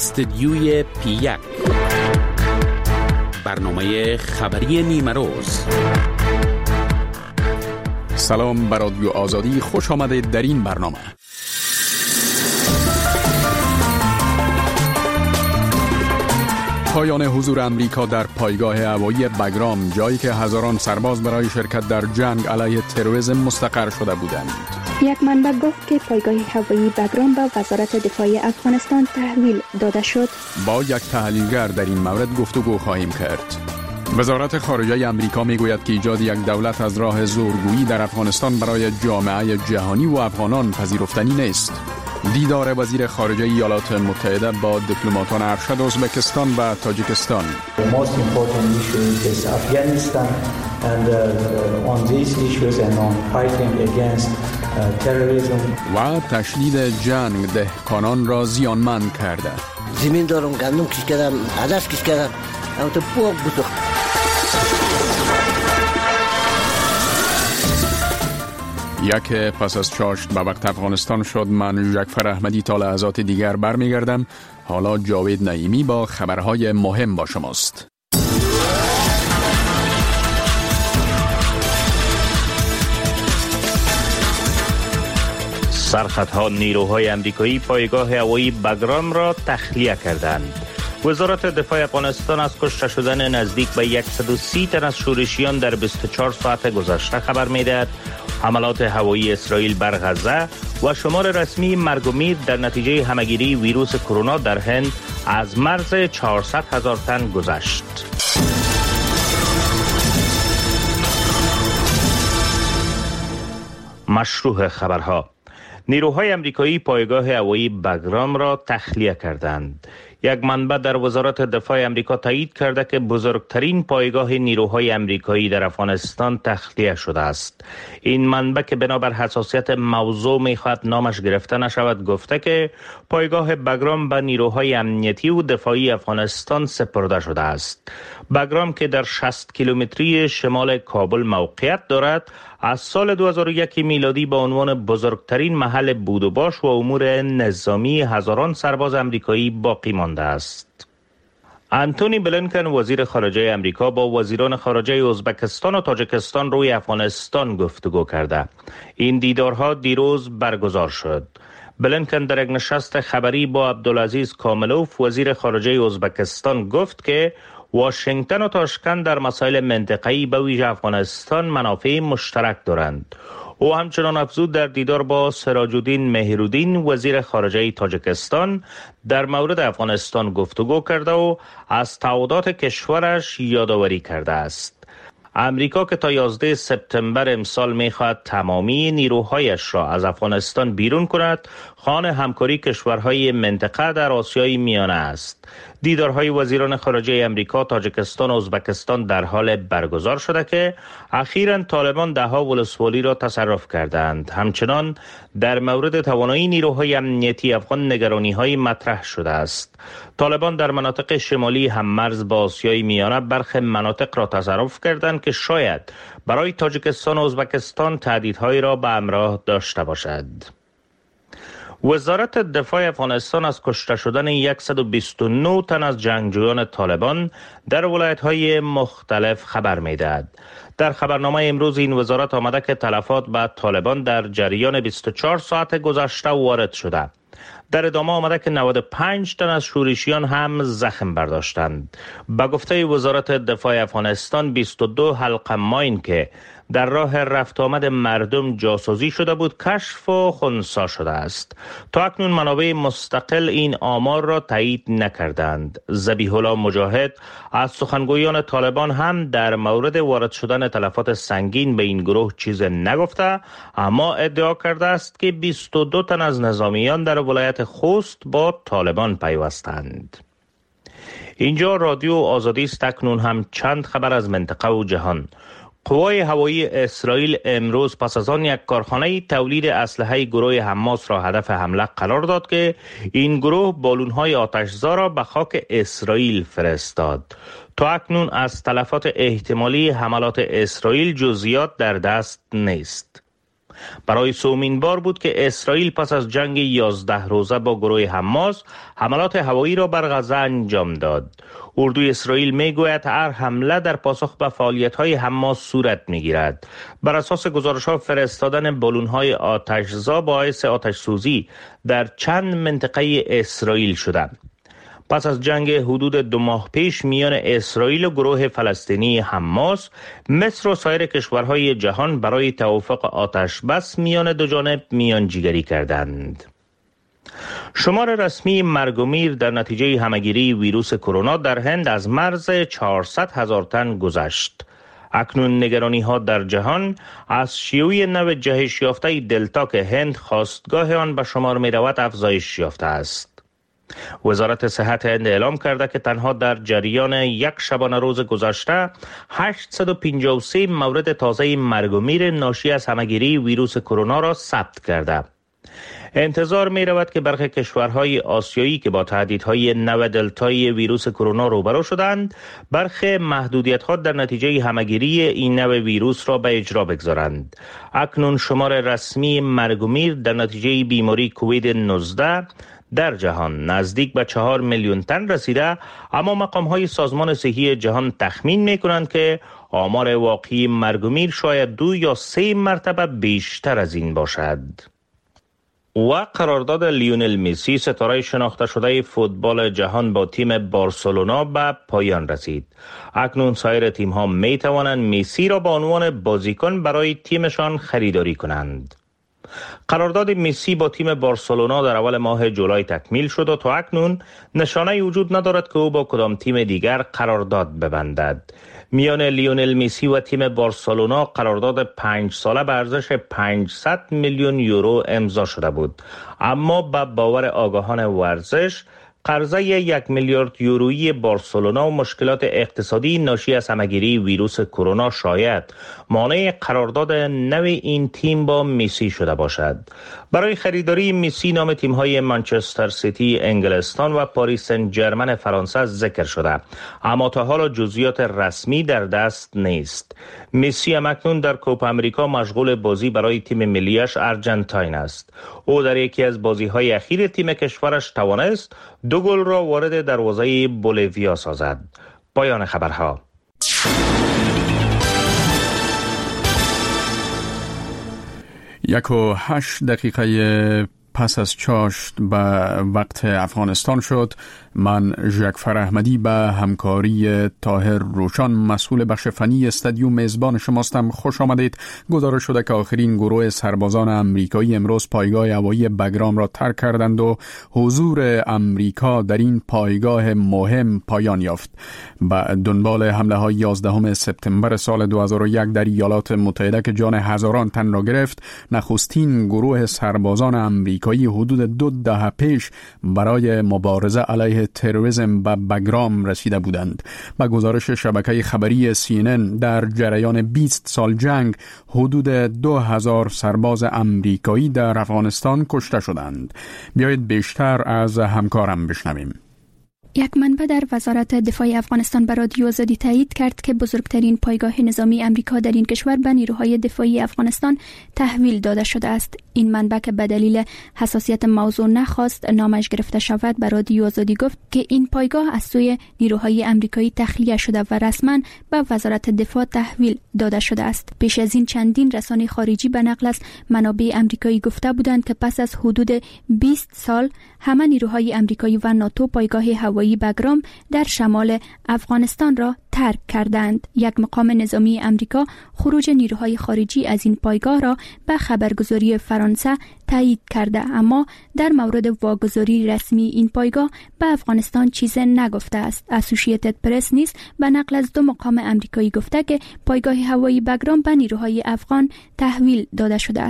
استدیوی پی1 برنامه خبری نیمه روز. سلام بر رادیو آزادی، خوش آمدید در این برنامه. پایان حضور امریکا در پایگاه هوایی بگرام، جایی که هزاران سرباز برای شرکت در جنگ علیه تروریسم مستقر شده بودند. یک منبع گفت که پایگاه هوایی بگرام به وزارت دفاع افغانستان تحویل داده شد. با یک تحلیلگر در این مورد گفتگو خواهیم کرد. وزارت خارجه امریکا میگوید که ایجاد یک دولت از راه زورگویی در افغانستان برای جامعه جهانی و افغانان پذیرفتنی نیست. دیدار وزیر خارجه ایالات متحده با دیپلماتان ارشد ازبکستان و تاجیکستان. و تشدید جنگ دهقانان را زیانمند کرده. زمین دارم، گندم کش کردم، عدس کش کردم، اما تو پوک بسخت. یک پس از چاشت به وقت افغانستان شد. من جعفر احمدی تا لحظات دیگر برمیگردم. حالا جاوید نعیمی با خبرهای مهم با شماست. سرخطها نیروهای امریکایی پایگاه هوایی بگرام را تخلیه کردند. وزارت دفاع افغانستان از کشته شدن نزدیک به 130 تن از شورشیان در 24 ساعت گذشته خبر می‌دهد. حملات هوایی اسرائیل بر غزه و شمار رسمی مرگ و میر در نتیجه همهگیری ویروس کرونا در هند از مرز 400,000 تن گذشت. مشروع خبرها: نیروهای امریکایی پایگاه هوایی بگرام را تخلیه کردند. یک منبع در وزارت دفاع امریکا تایید کرده که بزرگترین پایگاه نیروهای امریکایی در افغانستان تخلیه شده است. این منبع که بنابر حساسیت موضوع می‌خواهد نامش گرفته نشود گفته که پایگاه بگرام به نیروهای امنیتی و دفاعی افغانستان سپرده شده است. بگرام که در 60 کیلومتری شمال کابل موقعیت دارد، از سال 2001 میلادی به عنوان بزرگترین محل بود و باش و امور نظامی هزاران سرباز امریکایی باقی مانده است. انتونی بلینکن وزیر خارجه امریکا با وزیران خارجه ازبکستان و تاجیکستان روی افغانستان گفتگو کرده. این دیدارها دیروز برگزار شد. بلینکن در یک نشست خبری با عبدالعزیز کاملوف وزیر خارجه ازبکستان گفت که واشنگتن و تاشکند در مسائل منطقه‌ای به ویژه افغانستان منافع مشترک دارند. او همچنان افزود در دیدار با سراج الدین مهرالدین وزیر خارجه تاجیکستان در مورد افغانستان گفتگو کرده و از تعهدات کشورش یادآوری کرده است. امریکا که تا 11 سپتامبر امسال می‌خواهد تمامی نیروهایش را از افغانستان بیرون کند، خوان همکاری کشورهای منطقه در آسیای میانه است. دیدارهای وزیران خارجه امریکا، تاجیکستان و ازبکستان در حال برگزار شده که اخیراً طالبان ده‌ها ولسوالی را تصرف کردند. همچنان در مورد توانایی نیروهای امنیتی افغان نگرانی‌های مطرح شده است. طالبان در مناطق شمالی هممرز با آسیای میانه برخی مناطق را تصرف کردند که شاید برای تاجیکستان و ازبکستان تهدیدهایی را به همراه داشته باشد. وزارت دفاع افغانستان از کشته شدن 129 تن از جنگجویان طالبان در ولایت‌های مختلف خبر می‌دهد. در خبرنامه امروز این وزارت آمده که تلفات به طالبان در جریان 24 ساعت گذشته وارد شده. در ادامه آمده که 95 تن از شورشیان هم زخم برداشتند. به گفته وزارت دفاع افغانستان 22 حلقه ماین که در راه رفت آمد مردم جاسازی شده بود کشف و خنثی شده است. تا اکنون منابع مستقل این آمار را تایید نکردند. ذبیح الله مجاهد از سخنگویان طالبان هم در مورد وارد شدن تلفات سنگین به این گروه چیز نگفته، اما ادعا کرده است که 22 تن از نظامیان در ولایت خوست با طالبان پیوستند. اینجا رادیو آزادی است. اکنون هم چند خبر از منطقه و جهان. قوای هوایی اسرائیل امروز پس از آن یک کارخانه تولید اسلحه گروه حماس را هدف حمله قرار داد که این گروه بالون‌های آتش‌زا را به خاک اسرائیل فرستاد. تا اکنون از تلفات احتمالی حملات اسرائیل جزئیات در دست نیست. برای سومین بار بود که اسرائیل پس از جنگ 11 روزه با گروه حماس حملات هوایی را بر غزه انجام داد. اردوی اسرائیل میگوید هر حمله در پاسخ به فعالیت‌های حماس صورت می‌گیرد. بر اساس گزارش‌ها فرستادن بالون‌های آتش‌زا باعث آتش‌سوزی در چند منطقه اسرائیل شده. پس از جنگ حدود 2 ماه پیش میان اسرائیل و گروه فلسطینی حماس، مصر و سایر کشورهای جهان برای توافق آتش بس میان دو جانب میانجیگری کردند. شمار رسمی مرگ و میر در نتیجه همه‌گیری ویروس کرونا در هند از مرز 400,000 تن گذشت. اکنون نگرانی‌ها در جهان از شیوع نو جهش یافته دلتا که هند خاستگاه آن به شمار می‌رود افزایش یافته است. وزارت صحت هند اعلام کرده که تنها در جریان یک شبانه روز گذشته 853 مورد تازه مرگ و میر ناشی از همه‌گیری ویروس کرونا را ثبت کرده. انتظار می رود که برخی کشورهای آسیایی که با تهدیدهای نو دلتای ویروس کرونا روبرو شدند، برخی محدودیت‌ها در نتیجه همه‌گیری این نو ویروس را به اجرا بگذارند. اکنون شمار رسمی مرگ و میر در نتیجه بیماری کووید 19 در جهان نزدیک به 4 میلیون تن رسیده، اما مقام‌های سازمان صحی جهان تخمین می‌کنند که آمار واقعی مرگ و میر شاید 2 یا 3 مرتبه بیشتر از این باشد. و قرارداد لیونل مسی ستاره شناخته شده فوتبال جهان با تیم بارسلونا به پایان رسید. اکنون سایر تیم‌ها می‌توانند مسی را به عنوان بازیکن برای تیمشان خریداری کنند. قرارداد مسی با تیم بارسلونا در اول ماه جولای تکمیل شد و تا اکنون نشانه‌ای وجود ندارد که او با کدام تیم دیگر قرارداد ببندد. میان لیونل مسی و تیم بارسلونا قرارداد 5 ساله به ارزش 500 میلیون یورو امضا شده بود، اما به باور آگاهان ورزش قرضه 1 میلیارد یورویی بارسلونا و مشکلات اقتصادی ناشی از همه‌گیری ویروس کرونا شاید مانع قرارداد نو این تیم با مسی شده باشد. برای خریداری مسی نام تیم‌های منچستر سیتی انگلستان و پاریس سن ژرمن فرانسه ذکر شده، اما تا حالا جزئیات رسمی در دست نیست. مسی اکنون در کوپا امریکا مشغول بازی برای تیم ملیش آرژانتین است. او در یکی از بازی‌های اخیر تیم کشورش توانست 2 گل را وارد دروازه بولیویا سازد. پایان خبرها. یک و 8 دقیقه پس از چاشت به وقت افغانستان شد. من ژکفر احمدی به همکاری طاهر روشان مسئول بخش فنی استادیوم میزبان شماستم. خوش آمدید. گزارش شده که آخرین گروه سربازان امریکایی امروز پایگاه هوایی بگرام را ترک کردند و حضور امریکا در این پایگاه مهم پایان یافت. به دنبال حمله های 11 سپتامبر سال 2001 در ایالات متحده که جان هزاران تن را گرفت، نخستین گروه سربازان امریکایی حدود 2 دهه پیش برای مبارزه علیه تروریسم به بگرام رسیده بودند. با گزارش شبکه خبری CNN در جریان 20 سال جنگ حدود 2000 سرباز امریکایی در افغانستان کشته شدند. بیایید بیشتر از همکارم بشنویم. یک منبع در وزارت دفاع افغانستان به رادیو آزادی تایید کرد که بزرگترین پایگاه نظامی امریکا در این کشور به نیروهای دفاعی افغانستان تحویل داده شده است. این منبع که به دلیل حساسیت موضوع نخواست نامش گرفته شود به رادیو آزادی گفت که این پایگاه از سوی نیروهای امریکایی تخلیه شده و رسما به وزارت دفاع تحویل داده شده است. پیش از این چندین رسانه خارجی به نقل از منابع امریکایی گفته بودند که پس از حدود 20 سال همه نیروهای امریکایی و ناتو پایگاه هوایی بگرام در شمال افغانستان را ترک کردند. یک مقام نظامی امریکا خروج نیروهای خارجی از این پایگاه را به خبرگزاری فرانسه تایید کرده، اما در مورد واگذاری رسمی این پایگاه به افغانستان چیز نگفته است. اسوسییتد پرس نیز به نقل از 2 مقام امریکایی گفته که پایگاه هوایی بگرام به نیروهای افغان تحویل داده شده است.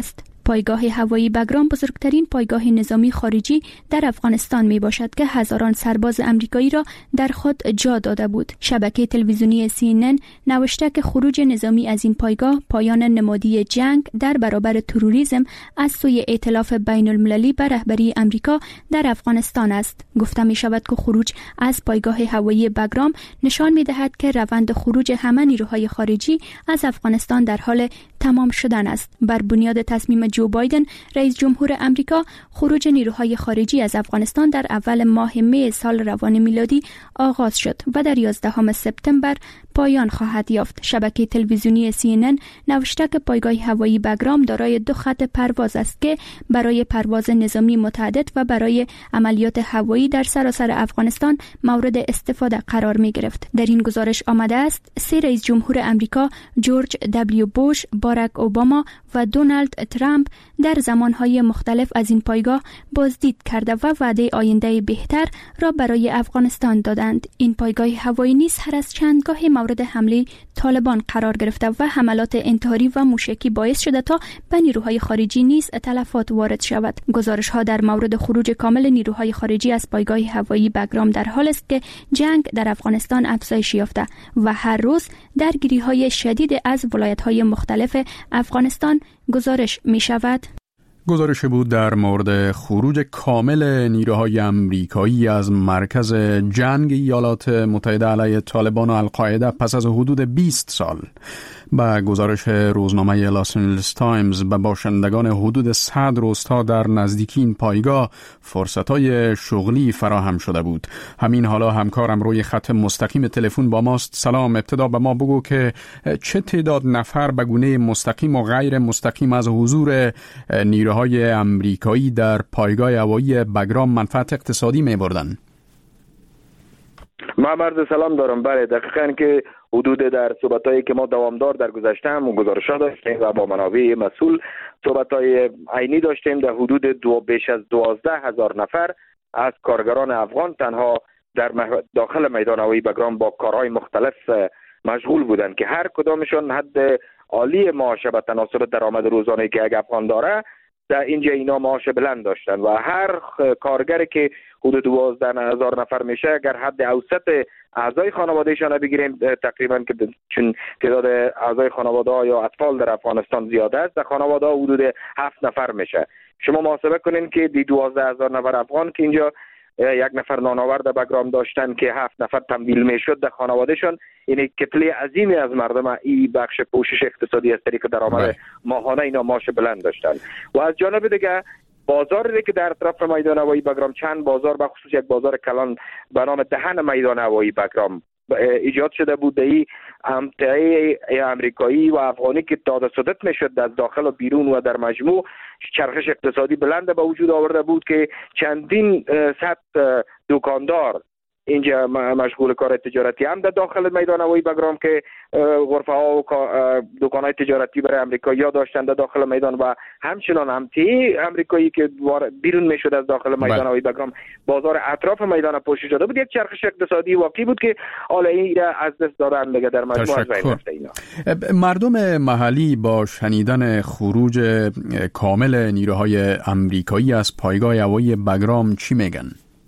پایگاه هوایی بگرام بزرگترین پایگاه نظامی خارجی در افغانستان می باشد که هزاران سرباز امریکایی را در خود جا داده بود. شبکه تلویزیونی CNN نوشته که خروج نظامی از این پایگاه پایان نمادی جنگ در برابر تروریسم از سوی ائتلاف بین المللی به رهبری امریکا در افغانستان است. گفته می شود که خروج از پایگاه هوایی بگرام نشان می دهد که روند خروج همه نیروهای خارجی از افغانستان در حال تمام شدن است. بر بنیاد تصمیم جو بایدن رئیس جمهور امریکا، خروج نیروهای خارجی از افغانستان در اول ماه می سال روان میلادی آغاز شد و در 11 سپتامبر پایان خواهد یافت. شبکه تلویزیونی CNN نوشته که پایگاه هوایی بگرام دارای 2 خط پرواز است که برای پرواز نظامی متعدد و برای عملیات هوایی در سراسر افغانستان مورد استفاده قرار می گرفت. در این گزارش آمده است 3 رئیس جمهور امریکا، جورج دبلیو بوش، باراک اوباما و دونالد ترامپ در زمانهای مختلف از این پایگاه بازدید کرده و وعده آینده بهتر را برای افغانستان دادند. این پایگاه هوایی نیز هر از چندگاه مورد حمله طالبان قرار گرفته و حملات انتحاری و موشکی باعث شده تا به نیروهای خارجی نیز تلفات وارد شود. گزارش ها در مورد خروج کامل نیروهای خارجی از پایگاه هوایی بگرام در حال است که جنگ در افغانستان افزایش یافته و هر روز درگیری های شدید از ولایت های مختلف افغانستان گزارش می شود. گزارش بود در مورد خروج کامل نیروهای امریکایی از مرکز جنگ ایالات متحده علیه طالبان و القاعده پس از حدود 20 سال. با گزارش روزنامه لاس آنجلس تایمز به باشندگان حدود 100 روستا در نزدیکی این پایگاه فرصت‌های شغلی فراهم شده بود. همین حالا همکارم روی خط مستقیم تلفن با ماست. سلام، ابتدا به ما بگو که چه تعداد نفر به گونه مستقیم و غیر مستقیم از حضور نیروهای امریکایی در پایگاه هوایی بگرام منفعت اقتصادی می‌بردند؟ من عرض سلام دارم. بله، دقیقاً که حدود در صحبتایی که ما دوامدار در گذشته هم گزارش‌ها داشتیم و با منابع مسئول صحبت‌های عینی داشتیم، در حدود بیش از 12,000 نفر از کارگران افغان تنها در داخل میدان هوایی بگرام با کارهای مختلف مشغول بودند که هر کدامشون حد عالی معاش به تناسب درآمد روزانه‌ای که یک افغان داره در اینجا اینا معاش بلند داشتن و هر کارگری که حدود 12,000 نفر میشه اگر حد اوسط اعضای خانوادهشان بگیریم تقریبا که چون تعداد اعضای خانواده یا اطفال در افغانستان زیاده است، در خانواده حدود 7 نفر میشه. شما محاسبه کنین که دی 12,000 نفر افغان که اینجا 1 نفر نانآورد بگرام داشتن که 7 نفر تمویل میشد در خانوادهشان، یعنی کتله عظیمی از مردم این بخش پوشش اقتصادی از طریق درآمد ماهانه اینا معاش بلند داشتن. و از جانب دیگه بازاری که در اطراف میدان هوایی بگرام، چند بازار به خصوص یک بازار کلان به نام دهن میدان هوایی بگرام ایجاد شده بود. این امتعه امریکایی و افغانی که داده صدت میشد از داخل و بیرون و در مجموع چرخش اقتصادی بلند به وجود آورده بود که چندین صد دکاندار اینجا مشغول کار تجارتی هم در داخل میدان هوایی بگرام که غرفه ها و دکان‌های تجارتی برای امریکایی‌ها داشتند در داخل میدان و همچنان امتی امریکایی که بیرون میشد از داخل میدان هوایی بگرام بازار اطراف میدان پوشش داده بود. یک چرخش اقتصادی واقعی بود که حالا این از دست دادن دیگه در مجموع از بین رفته. اینا مردم محلی با شنیدن خروج کامل نیروهای امریکایی از پایگاه هوایی بگرام چی میگن؟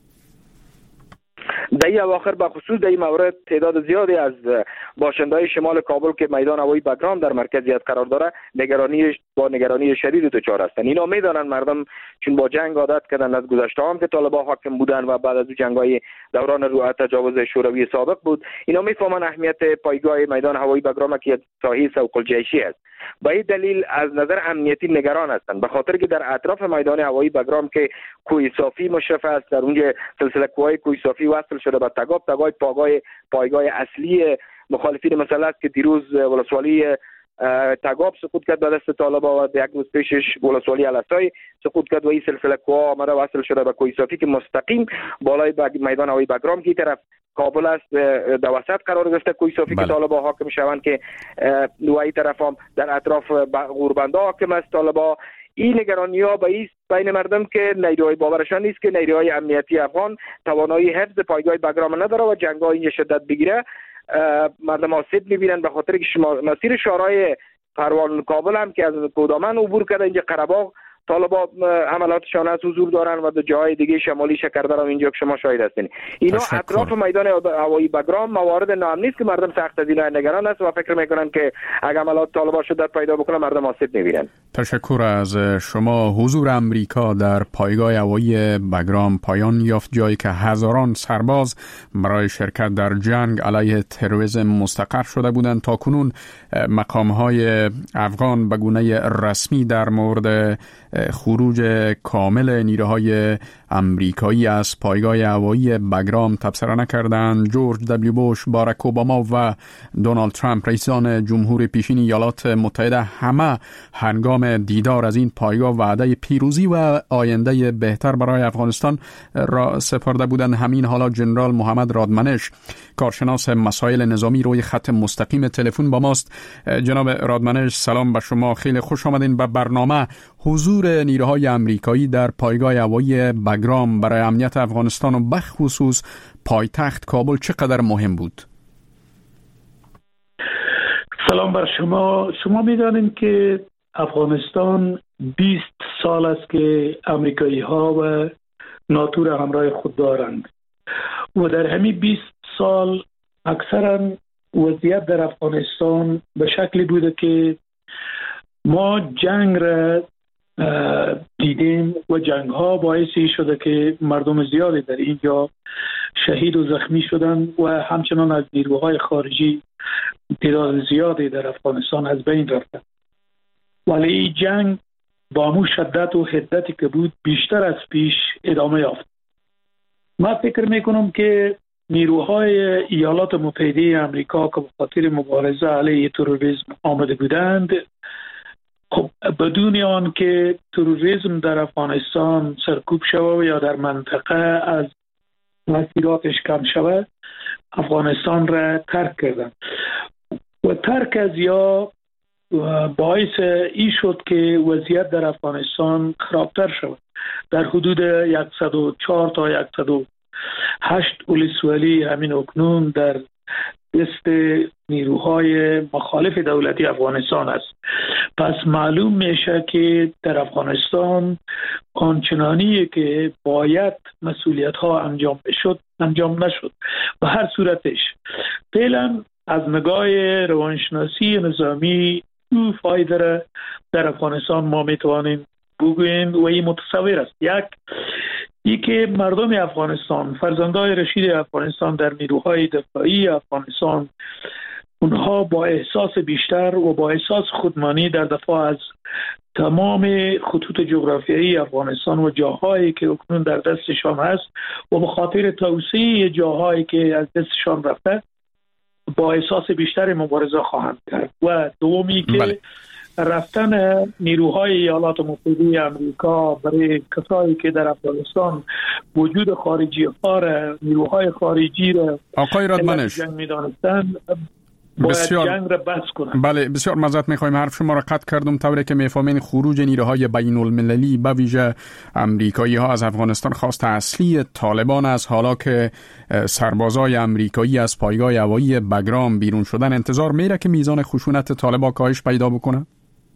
در این اواخر به خصوص در این مورد تعداد زیادی از باشنده‌های شمال کابل که میدان هوایی بگرام در مرکزیت قرار داره نگرانی شدید دچار هستند. اینا میدانن مردم چون با جنگ عادت کردن، از گذشته هم که طالبان حاکم بودن و بعد از جنگ‌های دوران تجاوز شوروی سابق بود، اینا میفهمن اهمیت پایگاه میدان هوایی بگرام که یک ساحه سوق الجیشی است. با این دلیل از نظر امنیتی نگران هستند، به خاطر که در اطراف میدان هوایی بگرام که کوه صافی مشرف است، در اونجا سلسله کوههای کوه صافی وصل شده به تگاب پایگاه اصلی مخالفین مسئله است که دیروز ولسوالی تگاب سقوط کرد به دست طالبان و یک روز پیشش ولسوالی الاسای سقوط کرد و این سلسله کوه آمده وصل شده به کوه صافی که مستقیم بالای میدان هوایی بگرام که طرف کابل است در وسط قرار گرفته کوه صافی که طالبان حاکم شوند که نوعی طرف هم در اطراف غوربنده حاکم است طالبان. این نگرانی‌ها بین مردم که نیروهای باورشان نیست که نیروهای امنیتی افغان توانایی حفظ پایگاه بگرام نداره و جنگ‌ها اینجا شدت بگیره. مردم آسیب می‌بینن به خاطر که مسیر شورای پروان کابل هم که از کودامن عبور کرده اینجا قره‌باغ طالبان حملاتشان از حضور دارن و در جاهای دیگه شمالی شکردر هم اینجا که شما شاهد هستین. اینا اطراف میدان هوایی بگرام موارد نام نیست که مردم سخت از اینا نگران است و فکر میکنن که اگه حملات طالبان شدت پیدا بکنه مردم آسیب میبینن. تشکر از شما. حضور امریکا در پایگاه هوایی بگرام پایان یافت، جایی که هزاران سرباز برای شرکت در جنگ علیه تروریسم مستقر شده بودند. تاکنون مقام‌های افغان به گونه رسمی در مورد خروج کامل نیروهای امریکایی از پایگاه هوایی بگرام تبصره نکردند. جورج دبلیو بوش، باراک اوباما و دونالد ترامپ رئیسان جمهور پیشین ایالات متحده همه هنگام دیدار از این پایگاه وعده پیروزی و آینده بهتر برای افغانستان را سپرده بودند. همین حالا جنرال محمد رادمنش، کارشناس مسائل نظامی، روی خط مستقیم تلفن با ماست. جناب رادمنش سلام به شما، خیلی خوش آمدین به برنامه. حضور نیروهای امریکایی در پایگاه هوایی بگرام برای امنیت افغانستان و بخصوص پایتخت کابل چقدر مهم بود؟ سلام بر شما. شما می‌دانید که افغانستان 20 سال است که امریکایی ها و ناتو را همراه خود دارند و در همین 20 سال اکثرا وضعیت در افغانستان به شکلی بوده که ما جنگ را دیدیم و جنگ ها باعثی شده که مردم زیادی در اینجا شهید و زخمی شدن و همچنان از نیروهای خارجی تعداد زیادی در افغانستان از بین رفتن. ولی این جنگ با مو شدت و حدتی که بود بیشتر از پیش ادامه یافت. من فکر میکنم که نیروهای ایالات متحده آمریکا که به خاطر مبارزه علیه تروریسم آمده بودند، خب بدون آن که تروریسم در افغانستان سرکوب شود یا در منطقه از تاثیراتش کم شود، افغانستان را ترک کردند و ترک از یا باعث این شد که وضعیت در افغانستان خرابتر شود. در حدود 104 تا 108 ولسوالی همین اکنون در دست نیروهای مخالف دولتی افغانستان است. پس معلوم میشه که در افغانستان آنچنانی که باید مسئولیت ها انجام نشد. به هر صورتش فعلا از نگاه روانشناسی نظامی فایده را در افغانستان ما میتوانیم بگوییم و این متصور است. یک که مردم افغانستان، فرزندای رشید افغانستان در نیروهای دفاعی افغانستان، اونها با احساس بیشتر و با احساس خودمانی در دفاع از تمام خطوط جغرافیایی افغانستان و جاهایی که اکنون در دستشان هست و به خاطر توسعه جاهایی که از دستشان رفته با احساس بیشتر مبارزه خواهند کرد. و دومی که رفتن نیروهای ایالات متحده آمریکا برای کسایی که در افغانستان وجود خارجی ها را، نیروهای خارجی را آقای رادمنش جنگ می‌دانستند، باید جنگ را بس کنند. بله، بسیار معذرت می‌خوایم حرف شما را قطع کردم. طوری که می‌فهمین خروج نیروهای بین المللی به ویژه امریکایی ها از افغانستان خواست اصلی طالبان است. حالا که سربازای امریکایی از پایگاه هوایی بگرام بیرون شدن، انتظار میره که میزان خشونت طالبان کاهش پیدا بکنه؟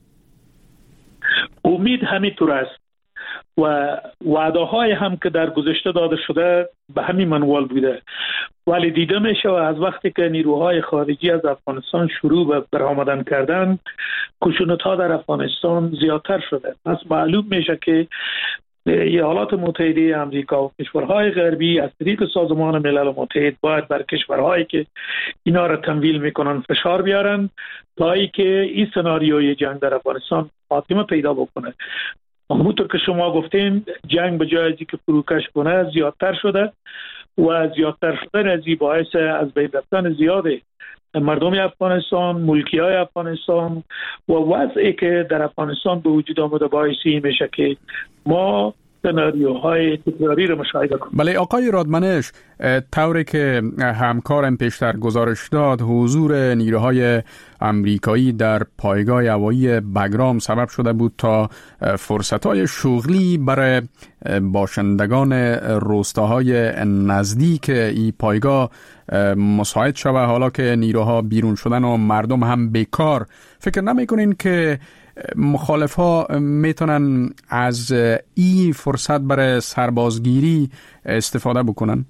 امید همینطور است و وعده های هم که در گذشته داده شده به همین منوال بوده، ولی دیده میشه و از وقتی که نیروهای خارجی از افغانستان شروع به برآمدن کردن، خشونت ها در افغانستان زیادتر شده. پس معلوم میشه که ایالات متحده آمریکا و کشورهای غربی از طریق سازمان ملل متحد باید بر کشورهایی که اینا را تمویل میکنن فشار بیارن تا اینکه این سناریوی جنگ در افغانستان خاتمه پیدا بکنه. همونطور که شما گفتین جنگ به جای از اینکه فروکش کنه زیادتر شده و زیادتر شدن از این باعث از بین رفتن زیاده مردم افغانستان، ملکی‌های افغانستان و وضعی که در افغانستان به وجود آمده باعثی میشه که ما سناریوهای تکراری رو مشاهده کنیم. بله آقای رادمنش، طوری که همکارم پیشتر گزارش داد، حضور نیروهای امریکایی در پایگاه هوایی بگرام سبب شده بود تا فرصت‌های شغلی برای باشندگان روستاهای نزدیک این پایگاه مساعد شود. حالا که نیروها بیرون شدن و مردم هم بیکار، فکر نمی‌کنین که مخالف ها میتونن از این فرصت برای سربازگیری استفاده بکنن؟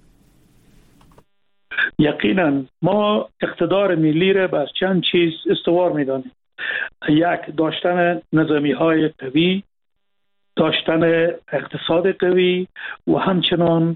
یقینا ما اقتدار ملی را بر چند چیز استوار میدانیم. یک، داشتن نظامی های قوی، داشتن اقتصاد قوی و همچنان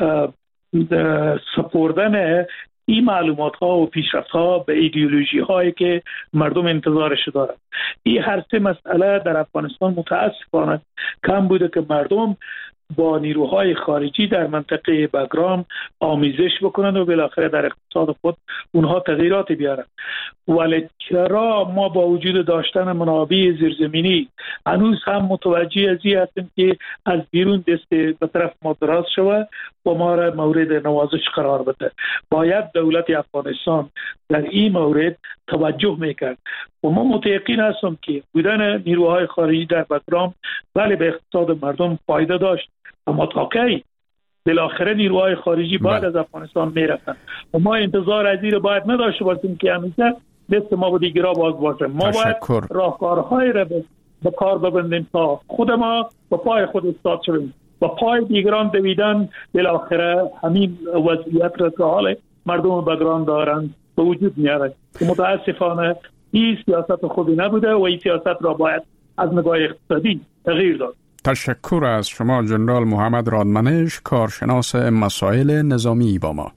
سپردن این معلومات ها و پیشرفت ها به ایدئولوژی هایی که مردم انتظارش دارند. این هر سه مسئله در افغانستان متاسفانه کم بوده که مردم با نیروهای خارجی در منطقه بگرام آمیزش بکنند و بالاخره در اقتصاد خود اونها تغییرات بیارند. ولی چرا ما با وجود داشتن منابع زیرزمینی هنوز هم متوجه از این هستیم که از بیرون دست به طرف ما دراز شود و ما را مورد نوازش قرار بده؟ باید دولت افغانستان در این مورد توجه میکرد و ما متيقن هستم که بودن نیروهای خارجی در بگرام بله به اقتصاد مردم فایده داشت، اما تا کی؟ بالاخره نیروهای خارجی باید از افغانستان میرفتن و ما انتظار از این باید نداشته باشیم که همیشه دست ما با دیگرها باز باشه. ما باید راهکارهای را به کار ببندیم تا خود ما به پای خود استاد شویم و پای دیگران دویدن بالاخره همین وضعیت را که حال مردم بگرام دارند به وجود میاره که متاسفانه این سیاست خوبی نبوده و این سیاست را باید از نگاه اقتصادی تغییر داد. تشکر از شما جنرال محمد رادمنش، کارشناس مسائل نظامی با ما.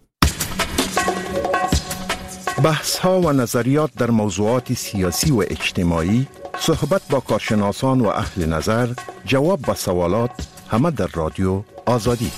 بحث ها و نظریات در موضوعات سیاسی و اجتماعی، صحبت با کارشناسان و اهل نظر، جواب به سوالات، همه در رادیو آزادی.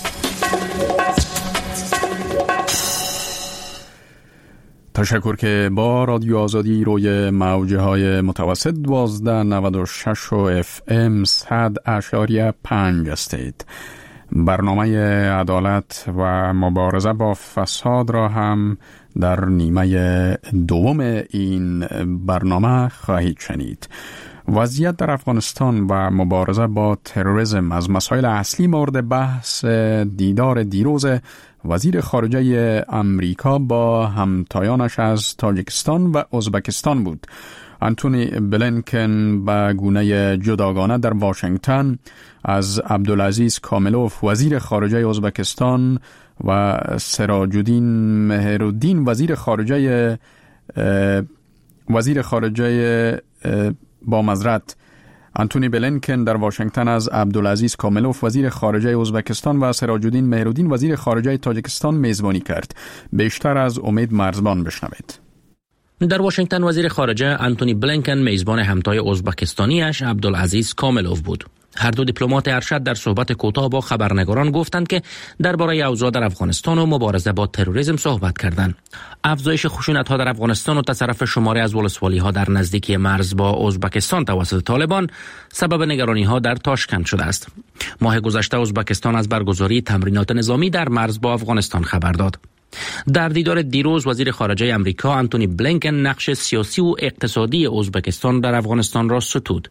تشکر که با رادیو آزادی روی موجه های متوسط 1296 و FM 100.5 هستید. برنامه عدالت و مبارزه با فساد را هم در نیمه دوم این برنامه خواهید شنید. وضعیت در افغانستان و مبارزه با تروریسم از مسائل اصلی مورد بحث دیدار دیروز وزیر خارجه امریکا با همتایانش از تاجیکستان و ازبکستان بود. آنتونی بلینکن به گونه جداگانه در واشنگتن از عبدالعزیز کاملوف وزیر خارجه ازبکستان و سراجالدین مهرالدین وزیر خارجه با معذرت آنتونی بلینکن در واشنگتن از عبدالعزیز کاملوف وزیر خارجه ازبکستان و سراجالدین مهرالدین وزیر خارجه تاجیکستان میزبانی کرد. بیشتر از امید مرزبان بشنوید. در واشنگتن وزیر خارجه آنتونی بلینکن میزبان همتای ازبکستانیش عبدالعزیز کاملوف بود. هر دو دیپلمات ارشد در صحبت کوتاه با خبرنگاران گفتند که درباره اوضاع در افغانستان و مبارزه با تروریسم صحبت کردند. افزایش خشونت‌ها در افغانستان و تصرف شماری از ولسوالی‌ها در نزدیکی مرز با ازبکستان توسط طالبان سبب نگرانی‌ها در تاشکند شده است. ماه گذشته ازبکستان از برگزاری تمرینات نظامی در مرز با افغانستان خبر داد. در دیدار دیروز وزیر خارجه امریکا آنتونی بلینکن نقش سیاسی و اقتصادی ازبکستان در افغانستان را ستود.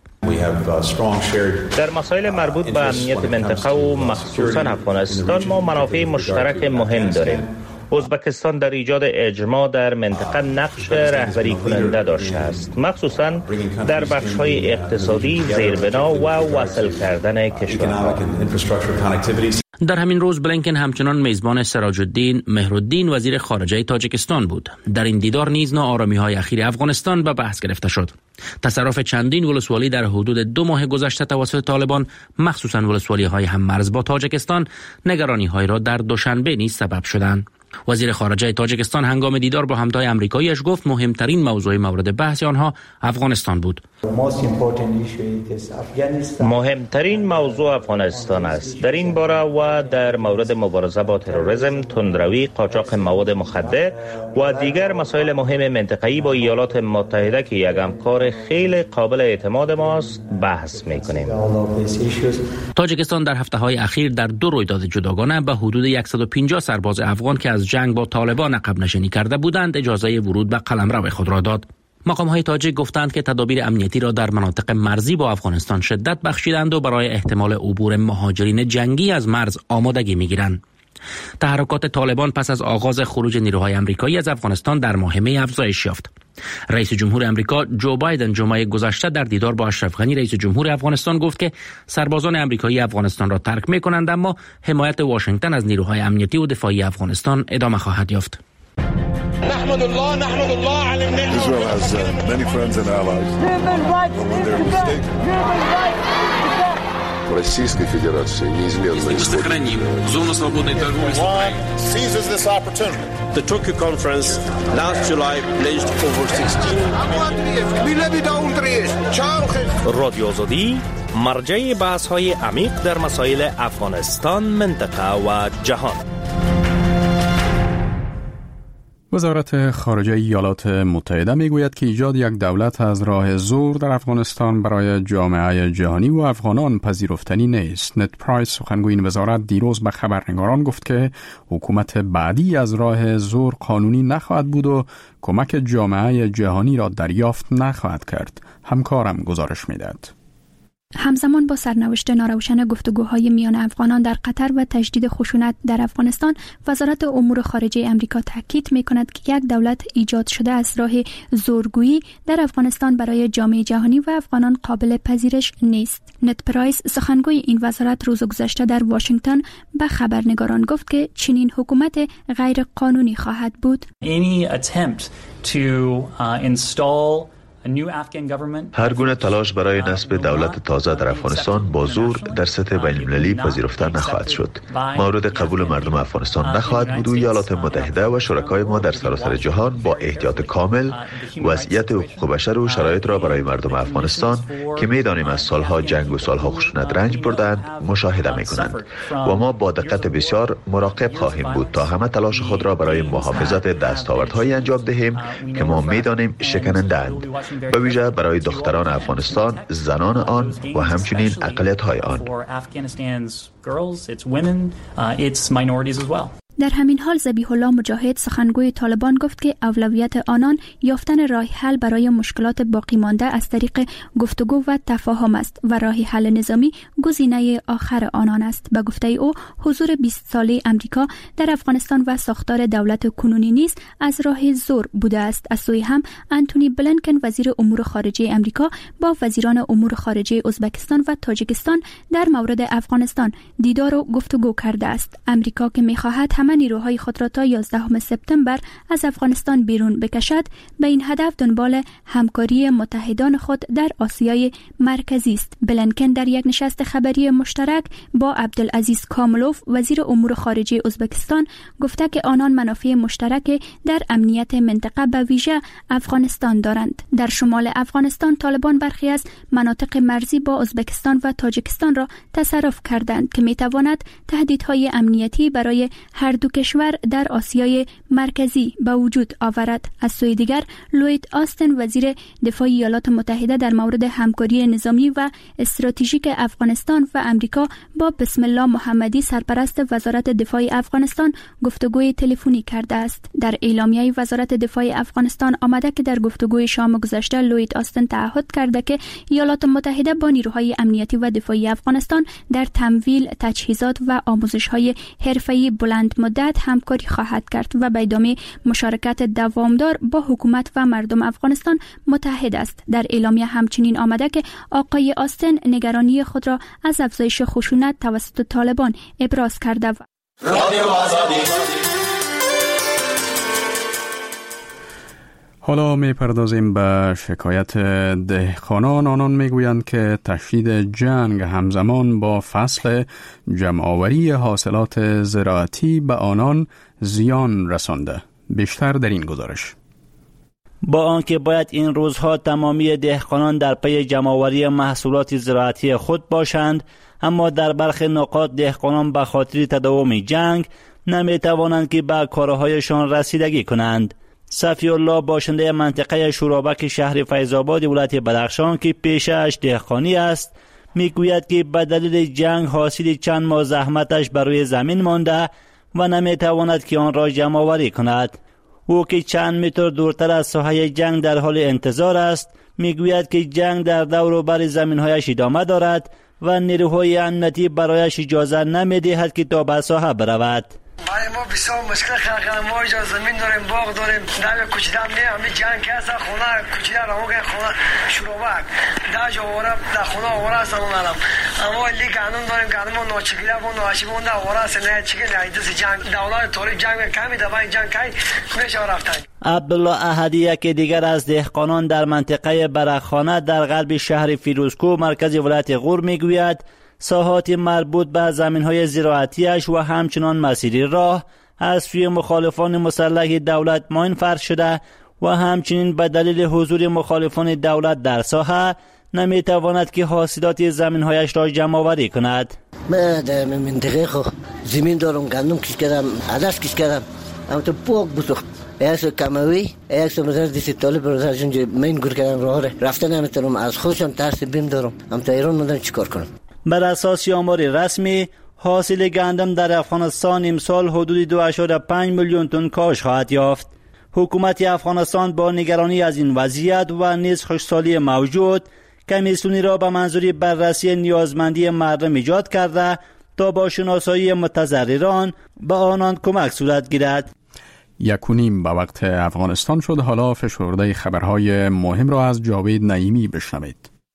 در مسائل مربوط به امنیت منطقه و مخصوصا افغانستان ما منافع مشترک مهم داریم. ازبکستان در ایجاد اجماع در منطقه نقش رهبری کننده داشته است، مخصوصا در بخش‌های اقتصادی، زیربنا و وصل کردن کشورها. در همین روز بلینکن همچنان میزبان سراجالدین مهرالدین وزیر خارجه تاجیکستان بود. در این دیدار نیز ناآرامی‌های اخیر افغانستان به بحث گرفته شد. تصرف چندین ولسوالی در حدود 2 ماه گذشته توسط طالبان، مخصوصا ولسوالی‌های هممرز با تاجیکستان، نگرانی‌های را در دوشنبه نیز سبب شدند. وزیر خارجه تاجیکستان هنگام دیدار با همتای آمریکاییش گفت مهمترین موضوع مورد بحث آنها افغانستان بود. مهمترین موضوع افغانستان است. در این باره و در مورد مبارزه با تروریسم، تندروی، قاچاق مواد مخدر و دیگر مسائل مهم منطقه‌ای با ایالات متحده که یک همکار خیلی قابل اعتماد ماست بحث می‌کنیم. تاجیکستان در هفته‌های اخیر در 2 رویداد جداگانه به حدود 150 سرباز افغان که از جنگ با طالبان عقب نشینی کرده بودند اجازه ورود به قلمرو خود را داد. مقام‌های تاجیک گفتند که تدابیر امنیتی را در مناطق مرزی با افغانستان شدت بخشیدند و برای احتمال عبور مهاجرین جنگی از مرز آمادگی می‌گیرند. تحرکات طالبان پس از آغاز خروج نیروهای آمریکایی از افغانستان در ماه می افزایش یافت. رئیس جمهور آمریکا جو بایدن جمعه گذشته در دیدار با اشرف غنی رئیس جمهور افغانستان گفت که سربازان آمریکایی افغانستان را ترک می‌کنند، اما حمایت واشنگتن از نیروهای امنیتی و دفاعی افغانستان ادامه خواهد یافت. نحمد الله على النعمة. Israel has many friends and allies. When they're mistaken. Российской Федерации неизменно сохраним зону свободной торговли с Украиной. Seizes this opportunity. The Tokyo conference last July pledged over 16. رادیو آزادی مرجع بحث‌های عمیق در مسائل افغانستان، منطقه و جهان. وزارت خارجه ایالات متحده میگوید که ایجاد یک دولت از راه زور در افغانستان برای جامعه جهانی و افغانان پذیرفتنی نیست. نت پرایس سخنگوی این وزارت دیروز به خبرنگاران گفت که حکومت بعدی از راه زور قانونی نخواهد بود و کمک جامعه جهانی را دریافت نخواهد کرد. همکارم گزارش میدهد. همزمان با سرنوشت ناروشن گفتگوهای میان افغانان در قطر و تجدید خشونت در افغانستان، وزارت امور خارجه امریکا تاکید می‌کند که یک دولت ایجاد شده از راه زورگویی در افغانستان برای جامعه جهانی و افغانان قابل پذیرش نیست. نت پرایس سخنگوی این وزارت روز گذشته در واشنگتن به خبرنگاران گفت که چنین حکومت غیر قانونی خواهد بود. Any attempt to install هر گونه تلاش برای نصب دولت تازه در افغانستان با زور در سطح بین‌المللی پذیرفته نخواهد شد. مورد قبول مردم افغانستان نخواهد بود و ایالات متحده و شرکای ما در سراسر جهان با احتیاط کامل وضعیت حقوق بشر و شرایط را برای مردم افغانستان که می‌دانیم از سالها جنگ و سالها خشونت رنج بردند مشاهده می‌کنند و ما با دقت بسیار مراقب خواهیم بود تا همه تلاش خود را برای محافظت دستاوردهایی انجام دهیم که ما می‌دانیم شکننده‌اند، به ویژه برای دختران افغانستان، زنان آن و همچنین اقلیت‌های آن. در همین حال ذبیح الله مجاهد سخنگوی طالبان گفت که اولویت آنان یافتن راه حل برای مشکلات باقی مانده از طریق گفتگو و تفاهم است و راه حل نظامی گزینه آخر آنان است. به گفته او حضور 20 ساله امریکا در افغانستان و ساختار دولت کنونی نیز از راه زور بوده است. از سوی هم آنتونی بلینکن وزیر امور خارجه امریکا با وزیران امور خارجه ازبکستان و تاجیکستان در مورد افغانستان دیدار و گفتگو کرده است. امریکا که می‌خواهد نیروهای خود را تا 11 سپتامبر از افغانستان بیرون بکشد، به این هدف دنبال همکاری متحدان خود در آسیای مرکزی است. بلینکن در یک نشست خبری مشترک با عبدالعزیز کاملوف وزیر امور خارجه ازبکستان گفته که آنان منافع مشترک در امنیت منطقه به ویژه افغانستان دارند. در شمال افغانستان طالبان برخی از مناطق مرزی با ازبکستان و تاجیکستان را تصرف کردند که میتواند تهدیدهای امنیتی برای هر دو کشور در آسیای مرکزی به وجود آورد. از سوی دیگر لوید آستن وزیر دفاع ایالات متحده در مورد همکاری نظامی و استراتژیک افغانستان و امریکا با بسم الله محمدی سرپرست وزارت دفاع افغانستان گفتگوی تلفنی کرده است. در اعلامیه وزارت دفاع افغانستان آمده که در گفتگوی شام گذشته لوید آستن تعهد کرده که ایالات متحده با نیروهای امنیتی و دفاعی افغانستان در تمویل تجهیزات و آموزش‌های حرفه‌ای بلند مدت همکاری خواهد کرد و به ادامه مشارکت دوامدار با حکومت و مردم افغانستان متحد است. در اعلامیه همچنین آمده که آقای آستن نگرانی خود را از افزایش خشونت توسط طالبان ابراز کرده. حالا می پردازیم به شکایت دهقانان. آنان می گویند که تشدید جنگ همزمان با فصل جمع‌آوری حاصلات زراعتی به آنان زیان رسانده. بیشتر در این گزارش. با آنکه باید این روزها تمامی دهقانان در پی جمع‌آوری محصولات زراعتی خود باشند، اما در برخی نقاط دهقانان به خاطر تداوم جنگ نمی‌توانند که به کارهایشان رسیدگی کنند. صفی الله باشنده منطقه شورابک شهر فیض‌آباد ولایت بدخشان که پیشه‌اش دهقانی است، میگوید که به دلیل جنگ حاصل چند ماه زحمتش بر روی زمین مانده و نمیتواند که آن را جمع آوری کند. او که چند متر دورتر از ساحه جنگ در حال انتظار است، میگوید که جنگ در دور و بر زمین‌هایش ادامه دارد و نیروهای امنیتی برایش اجازه نمیدهد که تا به ساحه برود. برای ما بسیار مشکل خلق، ما اینجا زمین داریم، باغ داریم، در کوچیده هم نه، همین جنگ که هست، خونه کوچیده رو که خونه شروبک در جا آوره، در خونه آوره هستن اونم، اما لی قانون داریم، قانون ما ناچگیره و ناچی مونده آوره هست، نه چیگه نیدس جنگ دولت طوری جنگ کمی دبای جنگ کی میشه رفتن. عبدالله احدی که دیگر از دهقانان در منطقه برخانه در غرب شهر فیروزکوه مرکز ولایت غور میگوید ساحات مربوط به زمین‌های زراعتیش و همچنان مسیری راه از سوی مخالفان مسلح دولت ماین فرض شده و همچنین به دلیل حضور مخالفان دولت در ساحه نمیتواند که حاصلات زمین‌هایش را جمع آوری کند. من در منطقه خو زمین دارم، گندم کش کردم، عدس کش کردم، اما تو پوک بسخت. ایاس کموی، ایاس مزار دیست طالب برادر جنج من گور کردم راه رفته نمیتونم، از خودم ترس بیم دارم، اما تا ایران مدن چیکار کنم؟ بر اساس آمار رسمی حاصل گندم در افغانستان امسال حدود 2.5 میلیون تن کاش خواهد یافت. حکومت افغانستان با نگرانی از این وضعیت و نیز خشکسالی موجود کمیسیونی را به منظور بررسی نیازمندی مردم ایجاد کرده تا با شناسایی متضرران به آنان کمک صورت گیرد. 1:30 به وقت افغانستان شد. حالا فشرده خبرهای مهم را از جاوید نعیمی بشنوید.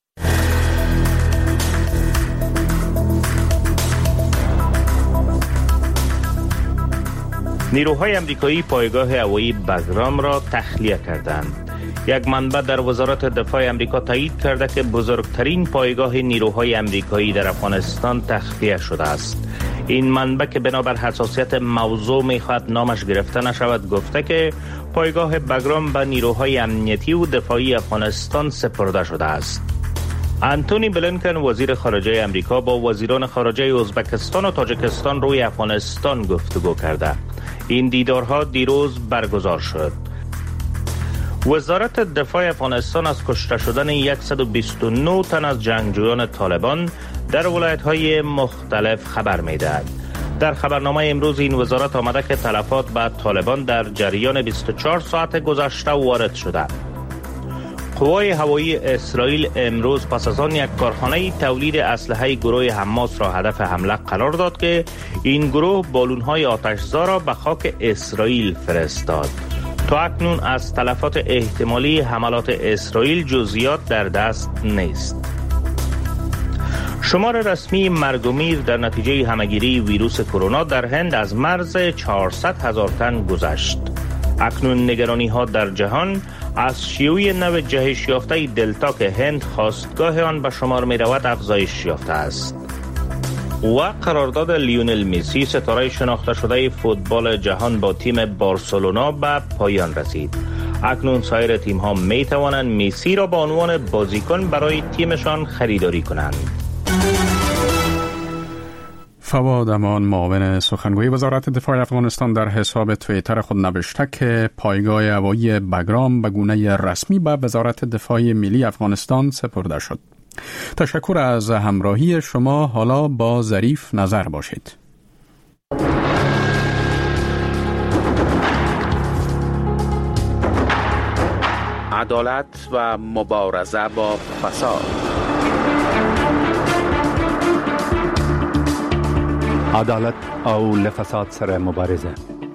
نیروهای امریکایی پایگاه هوایی بگرام را تخلیه کردند. یک منبع در وزارت دفاع امریکا تایید کرده که بزرگترین پایگاه نیروهای امریکایی در افغانستان تخلیه شده است. این منبع که بنابر حساسیت موضوع میخواهد نامش گرفته نشود گفته که پایگاه بگرام به نیروهای امنیتی و دفاعی افغانستان سپرده شده است. آنتونی بلینکن وزیر خارجه امریکا با وزیران خارجه ازبکستان و تاجیکستان روی افغانستان گفتگو کرده. این دیدارها دیروز برگزار شد. وزارت دفاع افغانستان از کشته شدن 129 تن از جنگجویان طالبان در ولایت‌های مختلف خبر می‌دهد. در خبرنامه امروز این وزارت آمده که تلفات به طالبان در جریان 24 ساعت گذشته وارد شده. قوای هوایی اسرائیل امروز پس از آن یک کارخانه تولید اسلحه گروه حماس را هدف حمله قرار داد که این گروه بالون‌های آتش‌زا را به خاک اسرائیل فرستاد. تا اکنون از تلفات احتمالی حملات اسرائیل جزئیات در دست نیست. شمار رسمی مرگ و میر در نتیجه همهگیری ویروس کرونا در هند از مرز 400,000 تن گذشت. اکنون نگرانی ها در جهان از شیوع نو جهش یافته دلتا که هند خواستگاه آن به شمار می رود افزایش یافته است. و قرارداد لیونل مسی ستاره شناخته شده فوتبال جهان با تیم بارسلونا به پایان رسید. اکنون سایر تیم ها می توانند مسی را به عنوان بازیکن برای تیمشان خریداری کنند. فواد امان معاون سخنگوی وزارت دفاع افغانستان در حساب توییتر خود نوشته که پایگاه هوایی بگرام به گونه رسمی به وزارت دفاع ملی افغانستان سپرده شد. تشکر از همراهی شما. حالا با ظریف نظر باشید. عدالت و مبارزه با فساد. عدالت او لفساد سره مبارزه.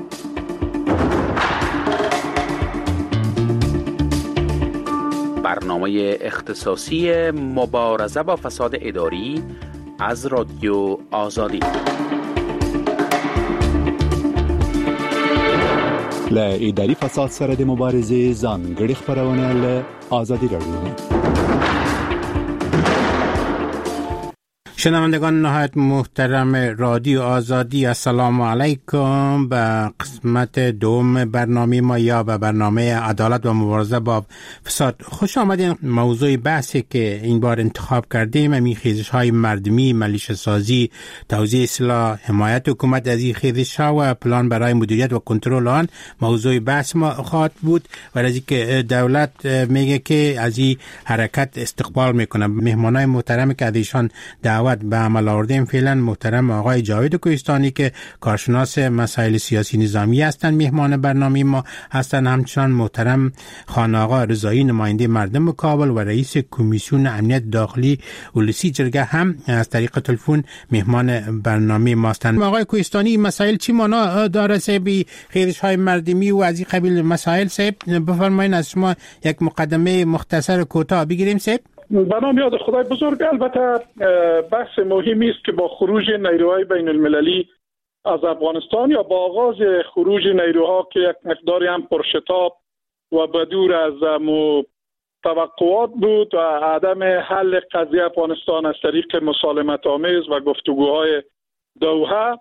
برنامه اختصاصی مبارزه با فساد اداری از رادیو آزادی. له اداري فساد سره د مبارزې ځانګړي خبرونه له آزادي رادیو. شنوندگان نهایت محترم رادیو آزادی، السلام علیکم. به قسمت دوم برنامه ما یا به برنامه عدالت و مبارزه با فساد خوش آمدین. موضوع بحثی که این بار انتخاب کردیم همین خیزش های مردمی، ملیشه سازی، توزیع سلاح، حمایت حکومت از این خیزش ها و پلان برای مدیریت و کنترل آن موضوع بحث ما خواهد بود. و از اینکه دولت میگه که از این حرکت استقبال میکنه. مهمانای محترمی که از ایشان دعوت به عمل آوردیم فعلا محترم آقای جاوید کوهستانی که کارشناس مسائل سیاسی نظامی هستند، مهمان برنامه ما هستند. همچنان محترم خان آقا رضایی نماینده مردم کابل و رئیس کمیسیون امنیت داخلی ولسی جرگه هم از طریق تلفن مهمان برنامه ما هستند. آقای کوهستانی مسائل چی معنا داره سبی خیزش های مردمی و از این قبیل مسائل سب بفرمایید از شما یک مقدمه مختصر کوتاه بگیریم سب. به نام یاد خدای بزرگ. البته بحث مهمی است که با خروج نیروهای بین المللی از افغانستان یا با آغاز خروج نیروها که یک مقداری هم پرشتاب و بدور از توقعات بود و عدم حل قضیه افغانستان از طریق مسالمت آمیز و گفتگوهای دوحه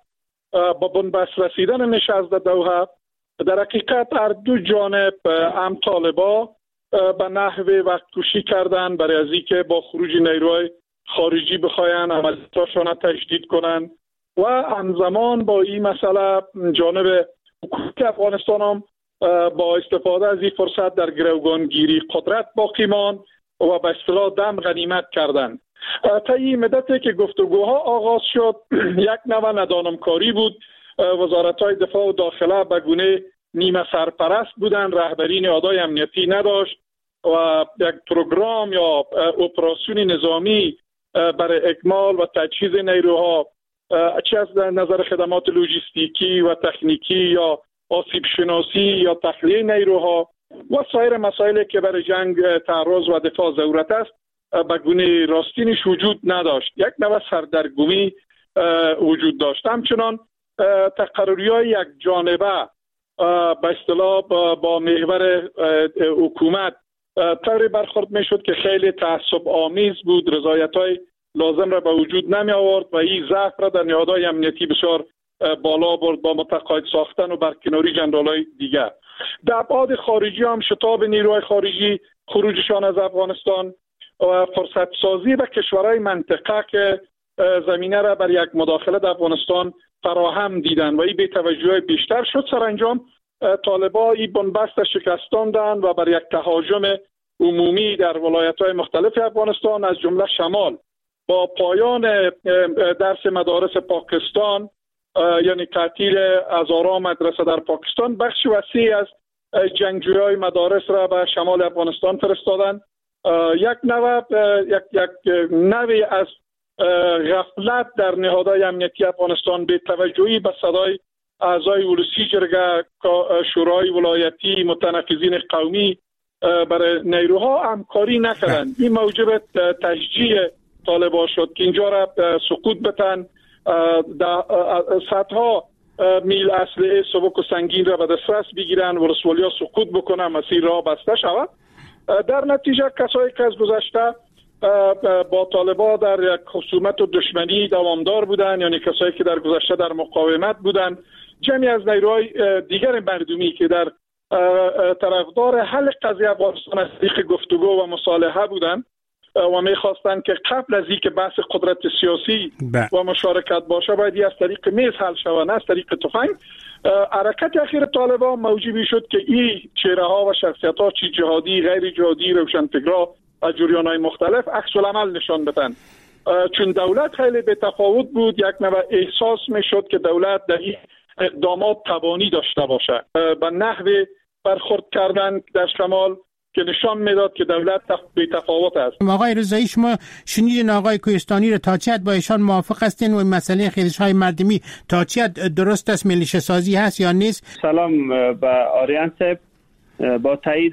با بنبست رسیدن نشست دوحه، در حقیقت هر دو جانب هم طالبا به نحو وقت کشی کردن برای از اینکه با خروج نیروهای خارجی بخواین عملیاتشان تجدید کنن و همزمان با این مسئله جانب حکومت افغانستان هم با استفاده از این فرصت در گروگانگیری قدرت باقی ماند و به اصطلاح دم غنیمت کردند. تا این مدتی که گفتگوها آغاز شد یک نوع ندانمکاری بود. وزارت‌های دفاع و داخله به گونه نیمه سرپرست بودن، رهبری نهادهای امنیتی نداشت و یک پروگرام یا اپراسیون نظامی برای اکمال و تجهیز نیروها چه از نظر خدمات لوجستیکی و تکنیکی یا آسیب شناسی یا تخلیه نیروها و سایر مسائلی که برای جنگ تعرض و دفاع ضرورت است به گونه راستینش وجود نداشت. یک نوع سردرگمی وجود داشت. همچنان تقرری‌های یک جانبه به اصطلاح با محور حکومت طوری برخورد میشد که خیلی تعصب آمیز بود، رضایت‌های لازم را به وجود نمی آورد و این ضعف را در نهادهای امنیتی بسیار بالا برد با متقاعد ساختن و برکناری جنرال‌های دیگر. در ابعاد خارجی هم شتاب نیروهای خارجی، خروجشان از افغانستان و فرصت سازی به کشورهای منطقه که زمینه را بر یک مداخله در افغانستان فراهم دیدن و این به توجه بیشتر شد. سرانجام طالبان این بنبست شکستاندند و بر یک تهاجم عمومی در ولایت‌های مختلف افغانستان از جمله شمال با پایان درس مدارس پاکستان یعنی تعطیل هزاران مدرسه در پاکستان، بخش وسیعی از جنگجویان مدارس را به شمال افغانستان فرستادند. یک نوعی از غفلت در نهادهای امنیتی افغانستان به توجهی به صدای اعضای ولسی جرگه، شورای ولایتی، متنفذین قومی برای نیروها همکاری نکردند. این موجب تشجیع طالبان شد که اینجا را سقوط بتن، صدها میل اسلحه سبک و سنگین را به دسترس بگیرن، ولسوالیا سقوط بکنن، مسیر را بسته شود. در نتیجه کسایی که از گذشته با طالبان در یک خصومت و دشمنی دوامدار بودند، یعنی کسایی که در گذشته در مقاومت بودند، جمعی از نیروهای دیگر مردمی که در طرفدار حل قضیه افغانستان از طریق گفتگو و مصالحه بودند و می‌خواستند که قبل از اینکه بحث قدرت سیاسی و مشارکت باشه باید از طریق میز حل شود نه از طریق تفنگ. حرکت اخیر طالبان موجبی شد که این چهره‌ها و شخصیت‌ها چی جهادی، غیر جهادی، روشنفکرها از جریان‌های مختلف عکس العمل نشان بدن. چون دولت خیلی به تفاوت بود، یک نوع احساس می‌شد که دولت در این اقدامات توانی داشته باشه. به نحو برخورد کردن در شمال که نشان میداد که دولت بی تفاوت است. آقای رضایی شما شنیدین آقای کوهستانی رو، تا چه حد با ایشان موافق هستین و مسئله خیزش‌های مردمی تا چه حد درست است، ملیشه سازی هست یا نیست؟ سلام به آریان صاحب. با تایید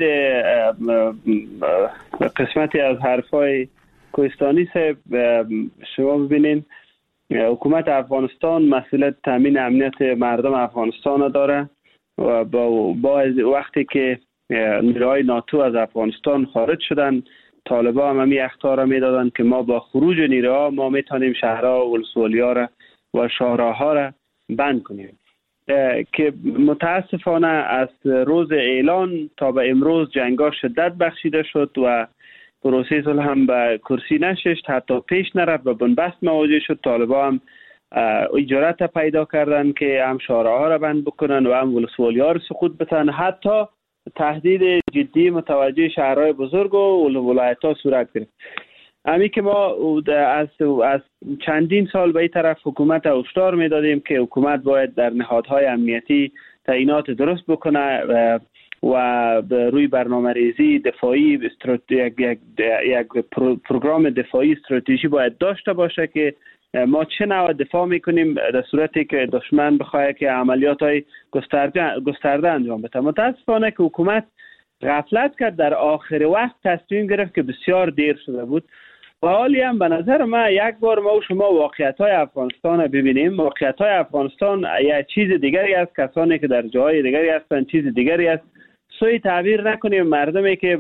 قسمتی از حرفای کوهستانی صاحب، شما ببینین حکومت افغانستان مسئولیت تامین امنیت مردم افغانستان داره و با وقتی که نیروهای ناتو از افغانستان خارج شدن طالبان هم همین اخطار میدادن که ما با خروج نیروها ما میتونیم شهرها و ولسوالی‌ها را و شاهراه‌ها را بند کنیم، که متاسفانه از روز اعلان تا به امروز جنگا شدت بخشیده شد و پروسه صلح هم به کرسی نشست، حتی پیش نرفت و بنبست مواجه شد. طالبان هم اجارت پیدا کردن که هم شاهراها را بند بکنن و هم ولسوالی‌ها را سقوط بدن، حتی تهدید جدی متوجه شهرهای بزرگ و ولایت‌ها صورت گرفت. همین که ما از چندین سال به این طرف حکومت هشدار میدادیم که حکومت باید در نهادهای امنیتی تعیینات درست بکنه و روی برنامه‌ریزی دفاعی یک پروگرام دفاعی استراتژی باید داشته باشه که ما چه نوع دفاع میکنیم در صورتی که دشمن بخواد که عملیات‌های گسترده انجام بده. متاسفانه که حکومت غفلت کرد، در آخر وقت تصمیم گرفت که بسیار دیر شده بود. و حالی هم به نظر من یک بار ما و شما واقعیت‌های افغانستان رو ببینیم. واقعیت‌های افغانستان یک چیز دیگری است، کسانی که در جاهای دیگری هستن چیز دیگری است. سوی تعبیر نکنیم مردمی که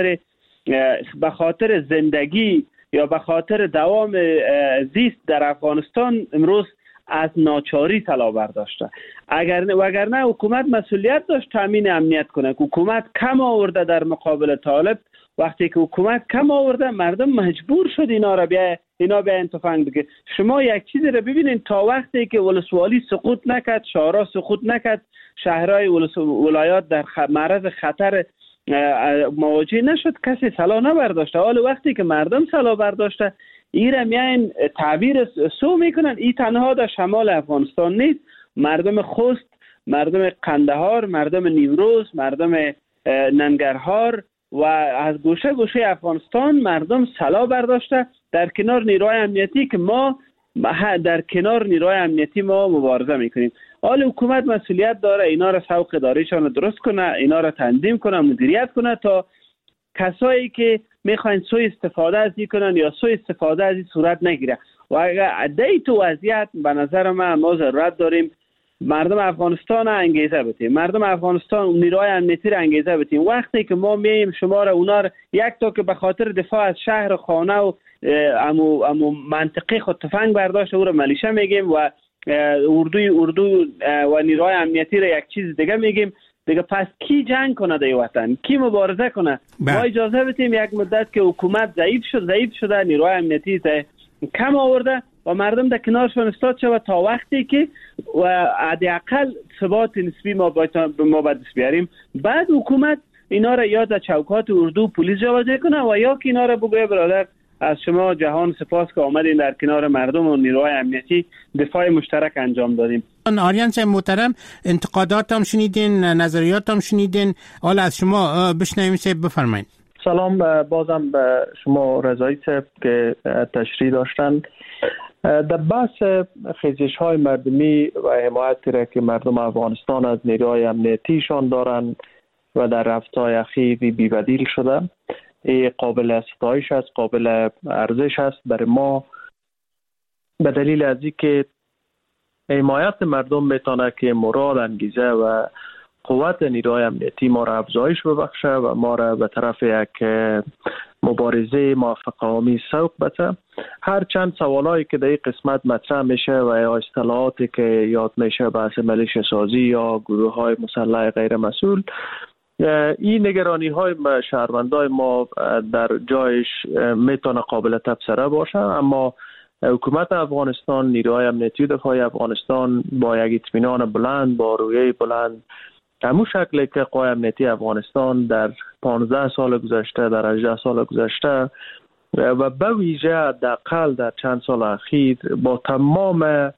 به خاطر زندگی یا به خاطر دوام زیست در افغانستان امروز از ناچاری طلا برداشته. وگرنه حکومت مسئولیت داشت تامین امنیت کنه. حکومت کم آورده در مقابل طالب. وقتی که حکومت کم آورده مردم مجبور شد اینا بیاین تفنگ بگه. شما یک چیزی رو ببینین، تا وقتی که ولسوالی سقوط نکرد، شهرها سقوط نکرد، شهرهای ولایات در معرض خطر مواجه نشد، کسی سلاح نبرداشته. حالا وقتی که مردم سلاح برداشته، ایره میاین تعبیر سو میکنن. این تنها در شمال افغانستان نیست، مردم خوست، مردم قندهار، مردم نیمروز، مردم ننگرهار و از گوشه گوشه افغانستان مردم سلاح برداشته در کنار نیروهای امنیتی که ما مبارزه میکنیم. حالا حکومت مسئولیت داره اینا را سوق اداریشان درست کنه، اینا را تنظیم کنه، مدیریت کنه تا کسایی که میخواین سوء استفاده از این کنن یا سوء استفاده از این صورت نگیره. و اگر در تو وضعیت به نظر ما ضرورت داریم مردم افغانستان انگیزه بدیم، مردم افغانستان نیروهای امنیتی را انگیزه بدیم. وقتی که ما میایم شما را اونا را یک تا که به خاطر دفاع از شهر خانه و امو منطقه خود تفنگ برداشت او را ملیشه میگیم و اردو و نیروهای امنیتی را یک چیز دیگه میگیم، دیگه پس کی جنگ کنه در وطن؟ کی مبارزه کنه؟ ما اجازه بدیم یک مدت که حکومت ضعیف شده، نیروهای امنیتی کم آورده و مردم در کنارشون استاد شود تا وقتی که و حداقل ثبات نسبی ما باید دست بیاریم. بعد حکومت اینا را یا در چوکات اردو پلیس جابجا کنه و یا که اینا را بگویه برادر از شما جهان سپاس که آمدین در کنار مردم و نیروهای امنیتی دفاع مشترک انجام دادیم. آریان صاحب محترم، انتقادات هم شنیدین، نظریات هم شنیدین، حالا از شما بشنویم. صاحب بفرمایید. سلام بازم به شما رضایی صاحب که تشریح داشتن. در بحث خیزش های مردمی و حمایتی را که مردم افغانستان از نیروهای امنیتیشان دارند و در رفتهای اخیر بی‌بدیل شده، قابل ستایش است، قابل ارزش است برای ما، به دلیل از اینکه حمایت مردم میتونه که مراد، انگیزه و قوت نیروهای امنیتی ما را افزایش ببخشه و ما را به طرف یک مبارزه موفق‌آمیز سوق بده. هر چند سوالایی که در این قسمت مطرح میشه و یا اصطلاحاتی که یاد میشه بحث ملیشه سازی یا گروه های مسلح غیر مسئول، این نگرانی های شهروندای ما در جایش میتونه قابل تبصره باشه، اما حکومت افغانستان، نیروهای امنیتی دفاعی افغانستان با یک اطمینان بلند، با رویه بلند، همون شکلی که قوای امنیتی افغانستان در 15 سال گذشته، در 18 سال گذشته و به ویژه حداقل در چند سال اخیر با تمام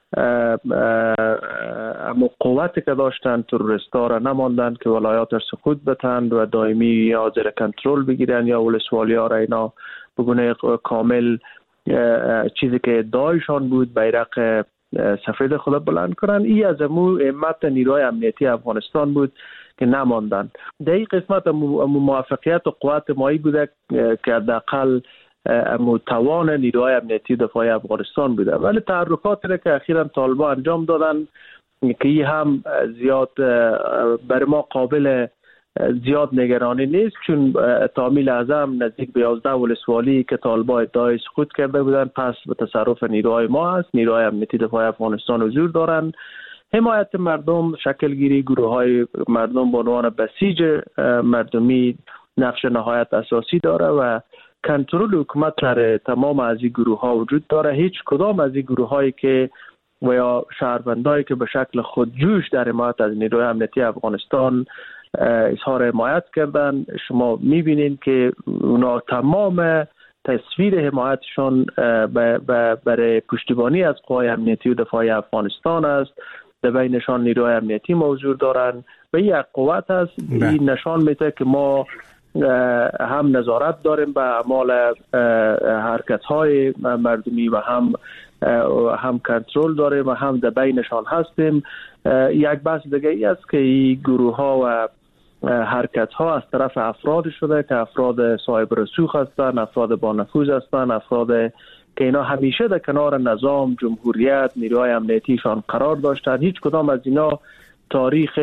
اما قوتی که داشتن تروریستا را نماندن که ولایات را سقوط بدن و دائمی یا زیر کنترل بگیرن یا ولسوالی‌ها را اینا بگونه کامل چیزی که ادعایشان بود بیرق سفید خود بلند کنن. این از همت نیروهای امنیتی افغانستان بود که نماندن. در این قسمت موفقیت و قوت مایی بوده که حداقل توان نیروهای امنیتی دفاعی افغانستان بوده، ولی تحرکاتی را که اخیراً طالبان انجام دادن که این هم زیاد بر ما قابل زیاد نگرانی نیست، چون تامیل اعظم نزدیک به 11 ولسوالی که طالبان ادعای سقوط کرده بودن پس به تصرف نیروهای ما است. نیروهای امنیتی دفاع افغانستان حضور دارند. حمایت مردم، شکلگیری گروه های مردم به عنوان بسیج مردمی نقش نهایت اساسی داره و کنترل حکومت در تمام از این گروه ها وجود داره. هیچ کدام از این گروه هایی که و یا شهروندایی که به شکل خودجوش در حمایت از نیروی امنیتی افغانستان اظهار حمایت کردن، شما میبینید که اونا تمام تصویر حمایتشون برای پشتیبانی از قوای امنیتی و دفاعی افغانستان است. در بینشان نیروی امنیتی موجود دارند و یک قوت است. این نشان میده که ما هم نظارت داریم به اعمال حرکت‌های مردمی و هم کنترل داریم و هم در بینشان هستیم. یک بحث دیگه ای است که این گروه ها و حرکت ها از طرف افراد شده که افراد صاحب رسوخ هستند، افراد با نفوذ هستند، افراد که اینا همیشه در کنار نظام، جمهوریت، نیروهای امنیتیشان قرار داشتند. هیچ کدام از اینا تاریخ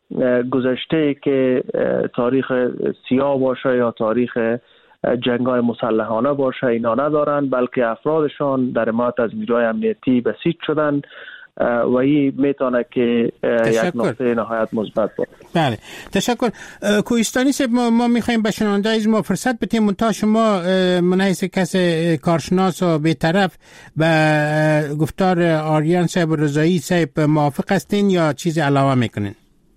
گذشته که تاریخ سیاه باشه یا تاریخ جنگ‌های مسلحانه باشه اینا ندارن، بلکه افرادشان در حمایت از نیروهای امنیتی بسیج شدن و این میتونه که یک نقطه نهایت مثبت باشه. بله، تشکر. کوهستانی صاحب، ما میخوایم به شنونده‌های ما فرصت بدیم تا شما منحیث کس کارشناس و بی‌طرف به گفتار آریان صاحب و رضایی صاحب موافق هستین یا چیز علاوه میکنین؟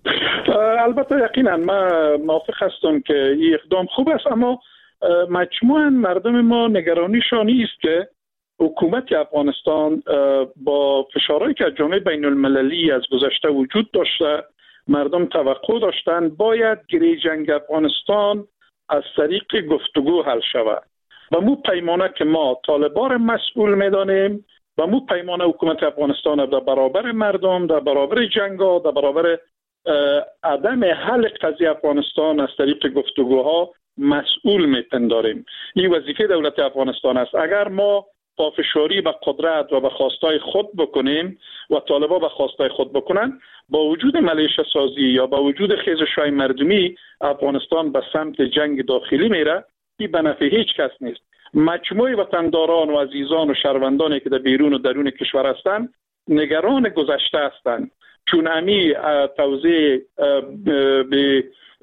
البته یقینا من موافق هستم که این اقدام خوب است، اما مجموعاً مردم ما نگرانیشان است که حکومت افغانستان با فشارهایی که از جامعه بین المللی از گذشته وجود داشته، مردم توقع داشتن باید گره جنگ افغانستان از طریق گفتگو حل شود و مو پیمانه که ما طالبان مسئول میدانیم و مو پیمانه حکومت افغانستان در برابر مردم، در برابر جنگا، در برابر عدم حل قضیه افغانستان از طریق گفتگوها مسئول میپنداریم. این وظیفه دولت افغانستان است. اگر ما پافشاری به قدرت و به خواستای خود بکنیم و طالبان به خواستای خود بکنن، با وجود ملیشه سازی یا با وجود خیزش‌های مردمی افغانستان به سمت جنگ داخلی میره. این به نفع هیچ کس نیست. مجموعه وطنداران و عزیزان و شهروندانی که در بیرون و درون کشور هستند نگران گذشته هستند، چون امی توزیع به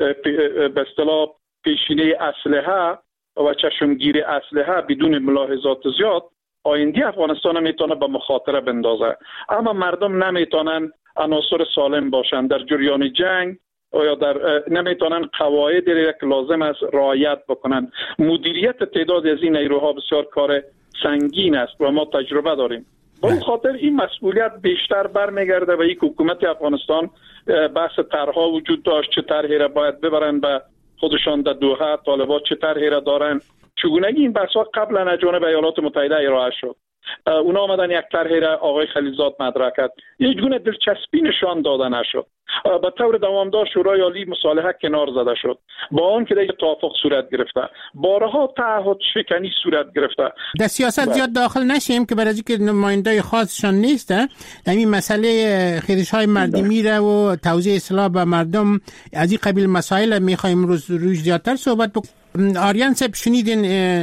اصطلاح پیشینه اسلحه و چشمگیری اسلحه بدون ملاحظات زیاد آینده افغانستان میتونه به مخاطره بندازه. اما مردم نمیتونن عناصر سالم باشن در جریان جنگ یا نمیتونن قواعد که لازم است رعایت بکنن. مدیریت تعداد از این نیروها بسیار کار سنگین است و ما تجربه داریم. با این خاطر این مسئولیت بیشتر برمیگرده و یک حکومت افغانستان بحث طرحها وجود داشت، چه طرحی را باید ببرن به خودشان در دوحه، طالبان چه طرحی را دارن. چگونگی این بحث‌ها قبلا از جانب ایالات متحده ارائه شد. اونا آمدن یک طرحی را آقای خلیلزاد مطرح کرد، هیچ گونه دلچسپی نشان داده نشد. به طور دوامدار شورای عالی مصالحه کنار زده شد، با آن که دیگه توافق صورت گرفته، بارها تعهد شکنی صورت گرفته. در سیاست زیاد داخل نشیم که برای اینکه نماینده خاصشان نیست، همین مسئله خیزش‌های مردمی را و توزیع سلاح به مردم از این قبیل مسائل می‌خوایم روش زیادتر صحبت بکنیم. آریان صاحب شنیدین،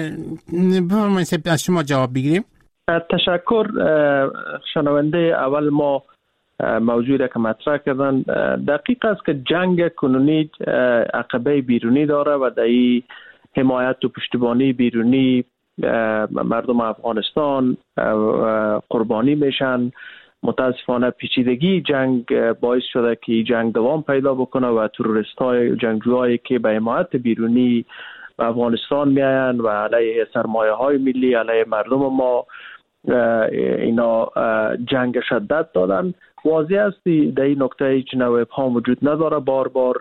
بفرمایید از شما جواب بگیریم. تشکر. شنونده اول ما موضوعی که مطرح کردن دقیق است که جنگ کنونی عقبه بیرونی داره و در این حمایت و پشتیبانی بیرونی مردم افغانستان قربانی میشن. متاسفانه پیچیدگی جنگ باعث شده که جنگ دوام پیدا بکنه و تروریست‌های جنگجوهایی که به حمایت بیرونی به افغانستان میاین و علیه سرمایه‌های ملی، علیه مردم ما اینا جنگ شدت دادن. واضح است در این نکته هیچ نوع ابهام وجود نداره. بار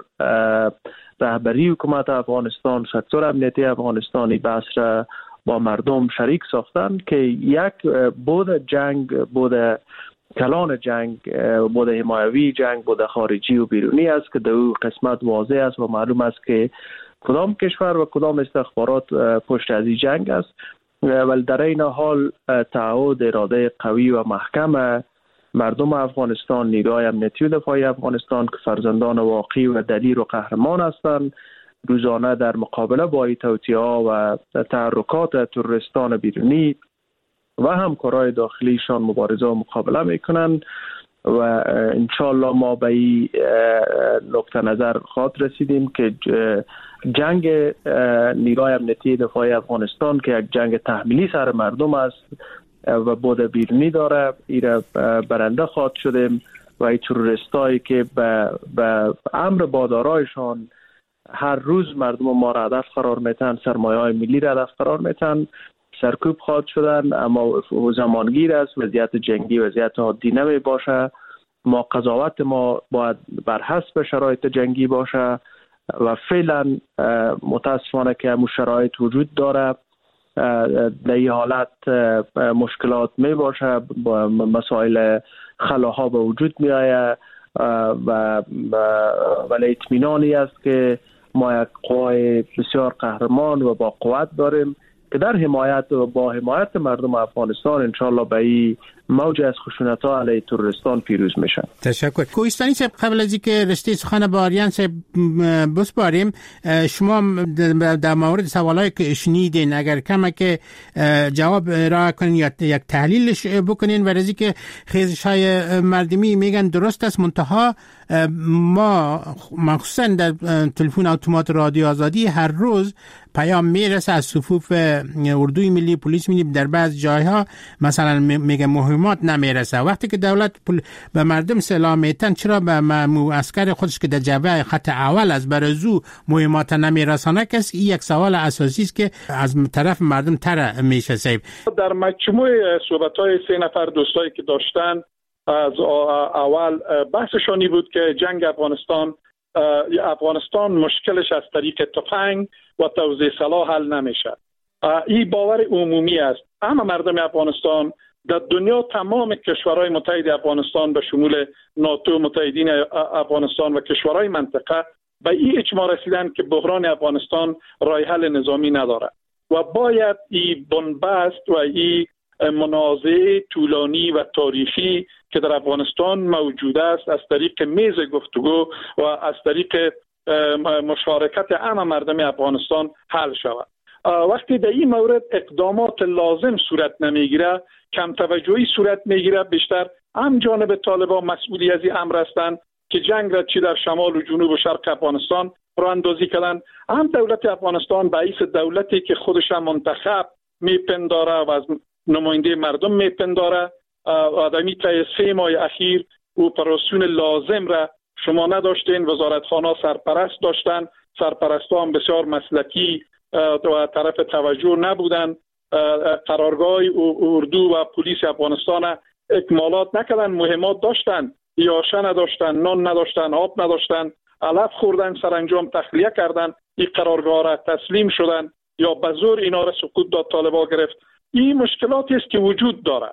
رهبری حکومت افغانستان، سکتور امنیتی افغانستانی بحث را با مردم شریک ساختن که یک بود جنگ، بود کلان جنگ، بود حمایوی جنگ، بود خارجی و بیرونی است که در او قسمت واضح است و معلوم است که کدام کشور و کدام استخبارات پشت از این جنگ است. ولی در این حال تعهد، اراده قوی و محکم مردم افغانستان، نیروهای امنیتی و دفاعی افغانستان که فرزندان واقعی و دلیر و قهرمان هستند، روزانه در مقابله با این توطئه‌ها و تحرکات تروریستان بیرونی و همکارای داخلیشان مبارزه و مقابله میکنند و انشالله ما به این نقطه نظر خواهد رسیدیم که جنگ نیروهای امنیتی دفاعی افغانستان که یک جنگ تحمیلی سر مردم است و بود بیرونی داره، ایره برنده خواهد شدیم و این تروریستایی که به امر بادارایشان هر روز مردم ما را هدف قرار میتن، سرمایه های ملی را هدف قرار میتن، سرکوب خواهد شدن. اما زمانگیر است، وضعیت جنگی وضعیت عادی نمی باشه. ما قضاوت ما باید بر حسب شرایط جنگی باشه و فعلا متاسفانه که همون شرایط وجود داره. در این حالت مشکلات می باشه، مسائل خلاها به وجود می آید ولی اطمینانی است که ما یک قوای بسیار قهرمان و با قوت داریم که در حمایت و با حمایت مردم افغانستان انشالله به این موج از خشونت‌ها علیه تروریستان پیروز میشن. تشکر. کوهستانی صاحب، قبل از اینکه رشته سخن با آریان صاحب بسپاریم، شما در مورد سوالایی که شنیدین اگر کمه که جواب ارائه کنین یا یک تحلیلش بکنین و از اینکه خیزش‌های مردمی میگن درست است، منتها ما مخصوصا در تلفن اتومات رادیو آزادی هر روز پیام میرسه از صفوف اردوی ملی، پلیس ملی، در بعض جایها مثلا میگه مهمات نمیرسه. وقتی که دولت به مردم سلام میتن، چرا به عسکر خودش که در جبهه خط اول از برزو مهمات نمیرسانه؟ کس این یک سوال اساسی است که از طرف مردم طرح میشه. سیب در مجموع صحبت‌های 3 نفر دوستایی که داشتن از اول بحثشانی بود که جنگ افغانستان مشکلش از طریق تفنگ و توزیع سلاح حل نمیشه. این باور عمومی است. اما مردم افغانستان در دنیا، تمام کشورهای متحد افغانستان به شمول ناتو، متحدین افغانستان و کشورهای منطقه به این اجماع رسیدن که بحران افغانستان راه حل نظامی نداره و باید این بنبست و این منازعه طولانی و تاریخی که در افغانستان موجود است از طریق میز گفتگو و از طریق مشارکت عام مردم افغانستان حل شود. وقتی در این مورد اقدامات لازم صورت نمیگیره، کم توجهی صورت میگیره، بیشتر هم جانب طالبان مسئولی از این امر هستند که جنگ را چی در شمال و جنوب و شرق افغانستان راه اندازی کردن، هم دولت افغانستان به حیث دولتی که خودش منتخب میپنداره و از نماینده مردم میپنداره آدمی تا 3 ماه اخیر اپراسیون لازم را شما نداشتین. وزارتخانه سرپرست داشتن، سرپرستا هم بسیار مسلکی و طرف توجه نبودن. قرارگاه اردو و پلیس افغانستان اکمالات نکردن، مهمات داشتن، یاشه نداشتن، نان نداشتن، آب نداشتن، علف خوردن، سرانجام تخلیه کردن، این قرارگاه را تسلیم شدن یا به زور اینا را سقوط داد، طالبان گرفت. این مشکلاتی است که وجود داره.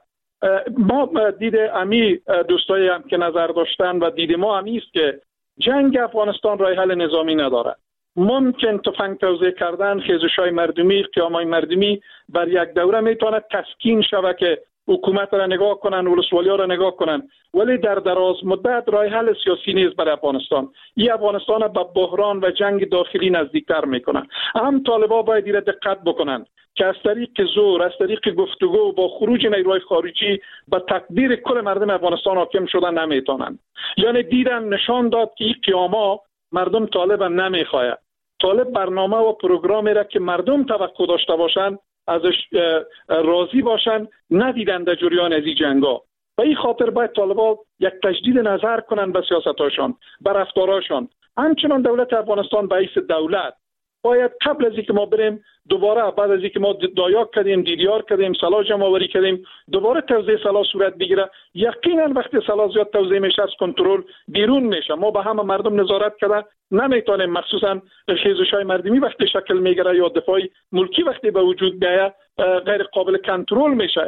ما دید امی دوستایی هم که نظر داشتن و دید ما همی است که جنگ افغانستان راه حل نظامی نداره. ممکن تفنگ توزیع کردن، خیزش‌های مردمی، قیام‌های مردمی بر یک دوره میتونه تسکین شوه که حکومت را نگاه کنن، ولسوالی‌ها را نگاه کنن، ولی در دراز مدت راه حل سیاسی نیست برای افغانستان. این افغانستان به بحران و جنگ داخلی نزدیکتر میکنه. هم طالبان باید این دقت بکنن که از طریق زور، از طریق گفتگو با خروج نیروهای خارجی به تقدیر کل مردم افغانستان حاکم شدن نمیتونن. یعنی دیدن نشان داد که این قیاما مردم طالب نمیخواد. طالب برنامه و پروگرامی را که مردم توقع داشته باشند ازش راضی باشند ندیدن در جریان از این جنگا. و این خاطر باید طالبان یک تجدید نظر کنند به سیاستاشان، به رفتاراشان. همچنان دولت افغانستان به حیث دولت باید قبل از اینکه ما بریم دوباره، بعد از اینکه ما دایاک کردیم، دیدار کردیم، سلاح جمع آوری کردیم، دوباره توزیع سلاح صورت بگیره، یقینا وقتی سلاح زیاد توزیع میشه از کنترل بیرون میشه. ما به همه مردم نظارت کرده نمیتونیم، مخصوصا خیزش‌های مردمی وقتی شکل میگیره یا دفاع ملکی وقتی به وجود میاد غیر قابل کنترل میشه.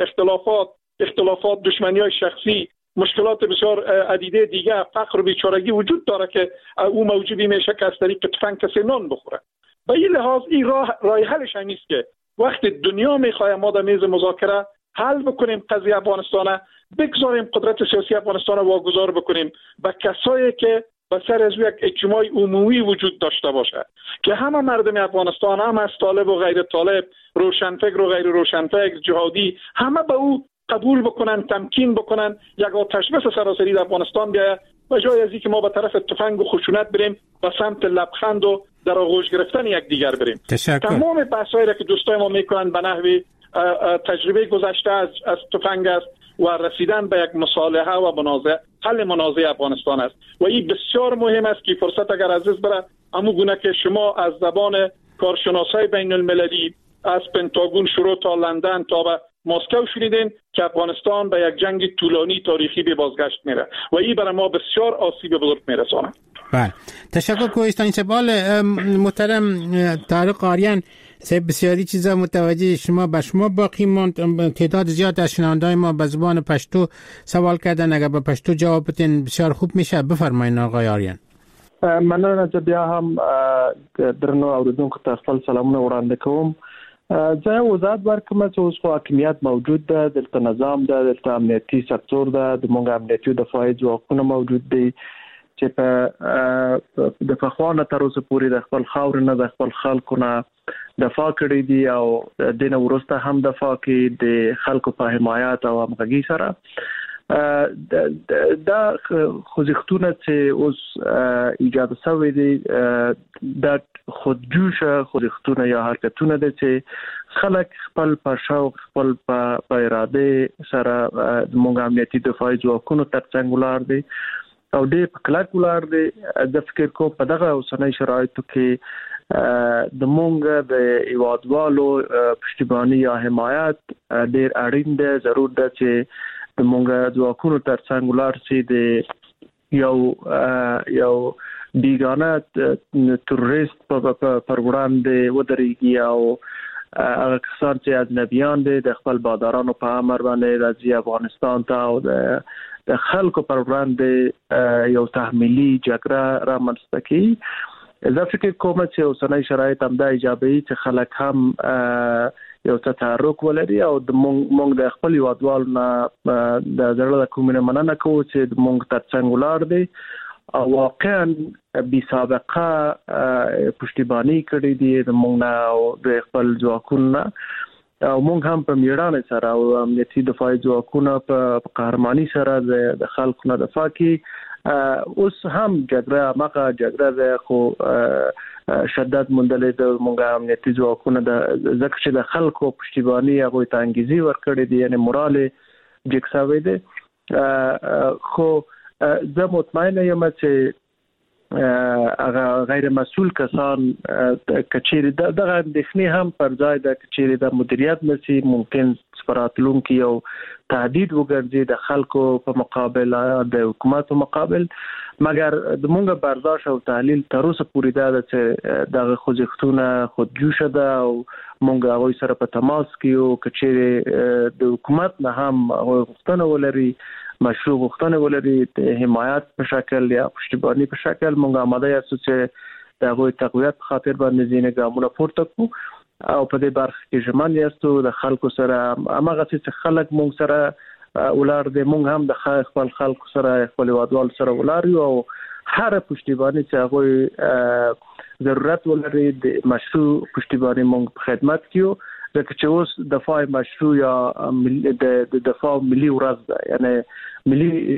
اختلافات، دشمنی‌های شخصی، مشکلات بسیار عدیده دیگه، فقر و بیچارگی وجود داره که او موجبی میشه که از طریق تفنگ کسی نان بخوره. به این لحاظ این راه حلش نیست که وقتی دنیا میخواد ما در میز مذاکره حل بکنیم قضیه افغانستان، بگذاریم قدرت سیاسی افغانستان رو واگذار بکنیم به کسایی که به سر از یک اجتماع عمومی وجود داشته باشه که همه مردم افغانستان، هم از طالب و غیر طالب، روشنفکر و غیر روشنفکر، جهادی، همه به او قبول بکنن، تمکین بکنن، یک آتش بس سراسری در افغانستان بیاید و جای از اینکه ما به طرف تفنگ و خشونت بریم به سمت لبخند و در آغوش گرفتن یکدیگر بریم. تمام بحثایی را که دوستای ما میکنن به نحوی تجربه گذشته از تفنگ است و رسیدن به یک مصالحه و حل منازع افغانستان است و این بسیار مهم است که فرصت اگر عزیز بره همون گونه که شما از زبان کارشناسای بین المللی از پنتاگون شروع تا لندن تا به مسکو شنیدین که افغانستان به یک جنگ طولانی تاریخی به بازگشت میره و این برای ما بسیار آسیب بزرگ میرسونه. بله، تشکر کوهستانی سپال محترم طارق آریان. بسیاری چیزا متوجه شما به شما باقی ماند. تعداد زیاد از شنونده‌های ما به زبان پشتو سوال کردن، اگر به پشتو جواب بدین بسیار خوب میشه. بفرمایید آقای آریان. مننه چې بیا هم درنو اوریدونکو ته خپل سلامونه وړاندې کوم. زه وضاحت ورکوم چې اوس خو حاکمیت موجود ده، دلته نظام ده، دلته امنیتي سکتور ده، د موږ امنیتي دفاعي ځواکونه موجود دي چې په د فخوانه تر اوسه پورې د خپل خاور نه د خپل خلکو نه دفاع کړی دي او د دین ورسته هم دفاع کوي د خلکو په حمایت او همغږي سره. دا خوځښتونه چې اوس ایجاد شوي دي د خودجوشه خوځښتونه یا حرکتونه دي چې خلک خپل په شوق خپل په اراده سره د موږ امنیتي دفاعي ځواکونو ترڅنګ ولاړ دي او ډېر په کلک ولاړ دي. د فکر کوم په دغه اوسنۍ شرایطو کې د موږ د هیوادوالو پشتیباني یا حمایت ډېر اړین دی، ضرور ده چې د موږ ځواکونو ترڅنګ ولاړ شي د یو بیگانه تروریست پر وړاندې ودرېږي او هغه کسان چې اجنبیان دي د خپل بادارانو په امر باندې راځي افغانستان ته او د خلکو پر وړاندې یو تحمیلي جګړه رامنځته کوي. زه فکر کوم چې اوسنۍ شرایط هم دا ایجابوي چې خلک هم یو څه تحرک ولري او د موږ د خپل هیوادوالو نه د زړه له کومې مننه کوو چې د موږ ترڅنګ ولاړ دي او واقعا بی سابقه پشتیبانی کړې دي د موږ نه او د خپل ځواکونو نه او موږ هم په میړانه سره او امنیتي دفاعي ځواکونه په قهرماني سره د خلکو نه دفاع کوي. اوس هم جګړه مخه جګړه ده خو شدت مندلې د موږ امنیتي ځواکونه د ځکه چې د خلکو پشتیبانی هغه ته انګیزي ورکړي دي یعنی مورال جګساوي دي. خو زه مطمئنه یم چې هغه غیر مسؤل کسان کچېری دغه اندېښنې هم پر ځای د کچېری د مدیریت نشي ممکن سپاراتلونکو یو تهدید وګرځي د خلکو په مقابل د حکومت په مقابل، مګر د مونږ برداشت او تحلیل تر اوسه پورې دا چې دغه خوځښتونه خودجوشه ده او مونږ هغوی سره په تماس کې یو کچېری د حکومت نه هم غوښتنه ولري مشروع غوښتنه ولري د حمایت په شکل یا پشتیبانی په شکل مونږ آماده یاستو چې د هغوی تقویت خاطر باندې ځینې ګامونه پورته کړو او په دې برخه کې ژمن یاستو د خلکو سره هماغه چې خلک مونږ سره ولاړ دي، مونږ هم د خپل خلکو سره خپل هیوادوال سره ولاړ یو او هر پشتیبانی چې هغوی ضرورت ولري د مشروع پشتیبانی مونږ په خدمت کې ځکه چې اوس دفاع مشروع یا د دفاع ملي ورځ ده، یعنی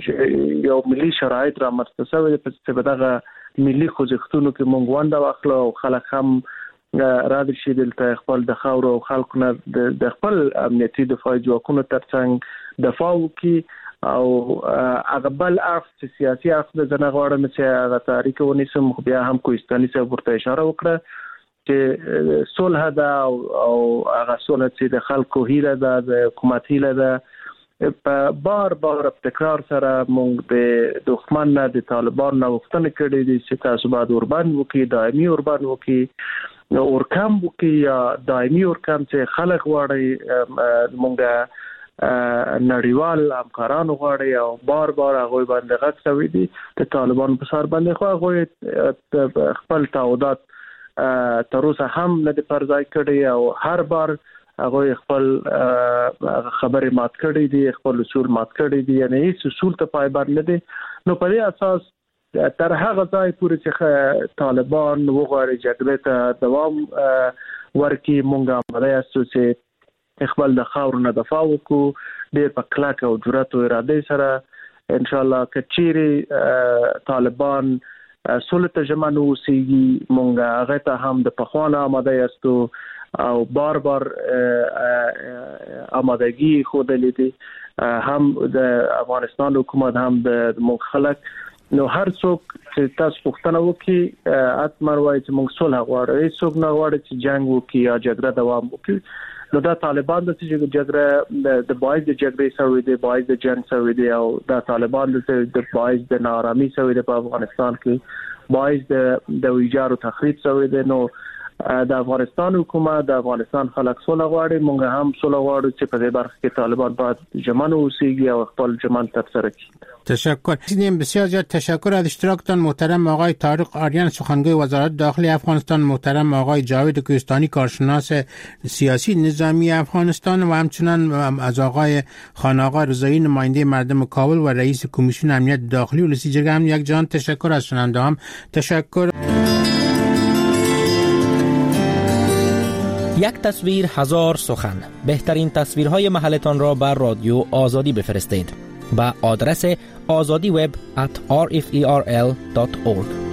ملي شرایط را مرسته شوی چې په دغه ملي خوځښتونو کې مونږ ونډه واخلو او خلک هم راځي چې دلته خپل د خاورو او خلکو نه د خپل امنیتي دفاعي ځواکونو ترڅنګ دفاع وکړي او هغه بل اړخ چې سیاسي اړخ د زنه غواړم چې هغه تاریخ ونیسم خو بیا هم کوهستاني صاحب ورته اشاره وکړه چې صلح ده او هغه صلح چې د خلکو هیله ده د حکومت هیله ده په بار تکرار سره موږ د دښمن نه د طالبان نه غوښتنه کړې دي چې تاسو باید اوربند وکړي، دایمي اوربند وکړي، اورکم وکړي یا دایمي اورکم چې خلک غواړي موږ نړیوال همکاران غواړي او بار هغوی باندې غږ شوی دي د طالبان په سر باندې خو هغوی خپل تعهدات تر اوسه هم نه د پرځای کړی او هر بار هغه خپل خبرې مات کړې دي، خپل اصول مات کړې دي، یعنی هیڅ اصول ته پایبند نه دي. نو په دې اساس تر هغه ځای پورې چې طالبان وغواړي جګړې ته دوام ورکړي، مونږ اماده یاستو چې خپل د خاورو نه دفاع وکړو ډېر په کلکه او جرأت او اراده سره ان شاء الله. که چیرې طالبان سولې ته ژمن اوسېږي، مونږ هغه ته هم د پخوانه اماده یاستو او بار آمادگی ښودلې دي، هم د افغانستان حکومت هم د مونږ خلک. نو هر څوک چې تاسو پوښتنه وکړي حتما وایي چې مونږ صلح غواړو، هیڅوک نه غواړي چې جنگ وکړي یا جګړه دوام وکړي. نو دا طالبان د جګړه د باعث د جګړې سوي دي، باعث د جنگ سوي دي، او دا طالبان د باعث د ناارامي سوي دي په افغانستان کې، باعث د ویجاړ او تخریب سوي دي. نو د افغانستان حکومت د افغانستان خلک صلح غواړي، مونږ هم صلح غواړو چې په دې برخه کې طالبان باید ژمن اوسیږي او خپل ژمن ترسره کړي. تشکر. بسیار زیاد تشکر از اشتراکتان محترم آقای طارق آریان سخنگوی وزارت داخلی افغانستان، محترم آقای جاوید کوهستانی کارشناس سیاسی نظامی افغانستان و همچنان از آقای خان آقا رضایی نماینده مردم کابل و رئیس کمیسیون امنیت داخلی و رئیس جرگه امنیت جهان. تشکر از شنونده هم. تشکر. یک تصویر هزار سخن. بهترین تصویرهای محلتان را بر رادیو آزادی بفرستید. با آدرس azadiweb@rferl.org.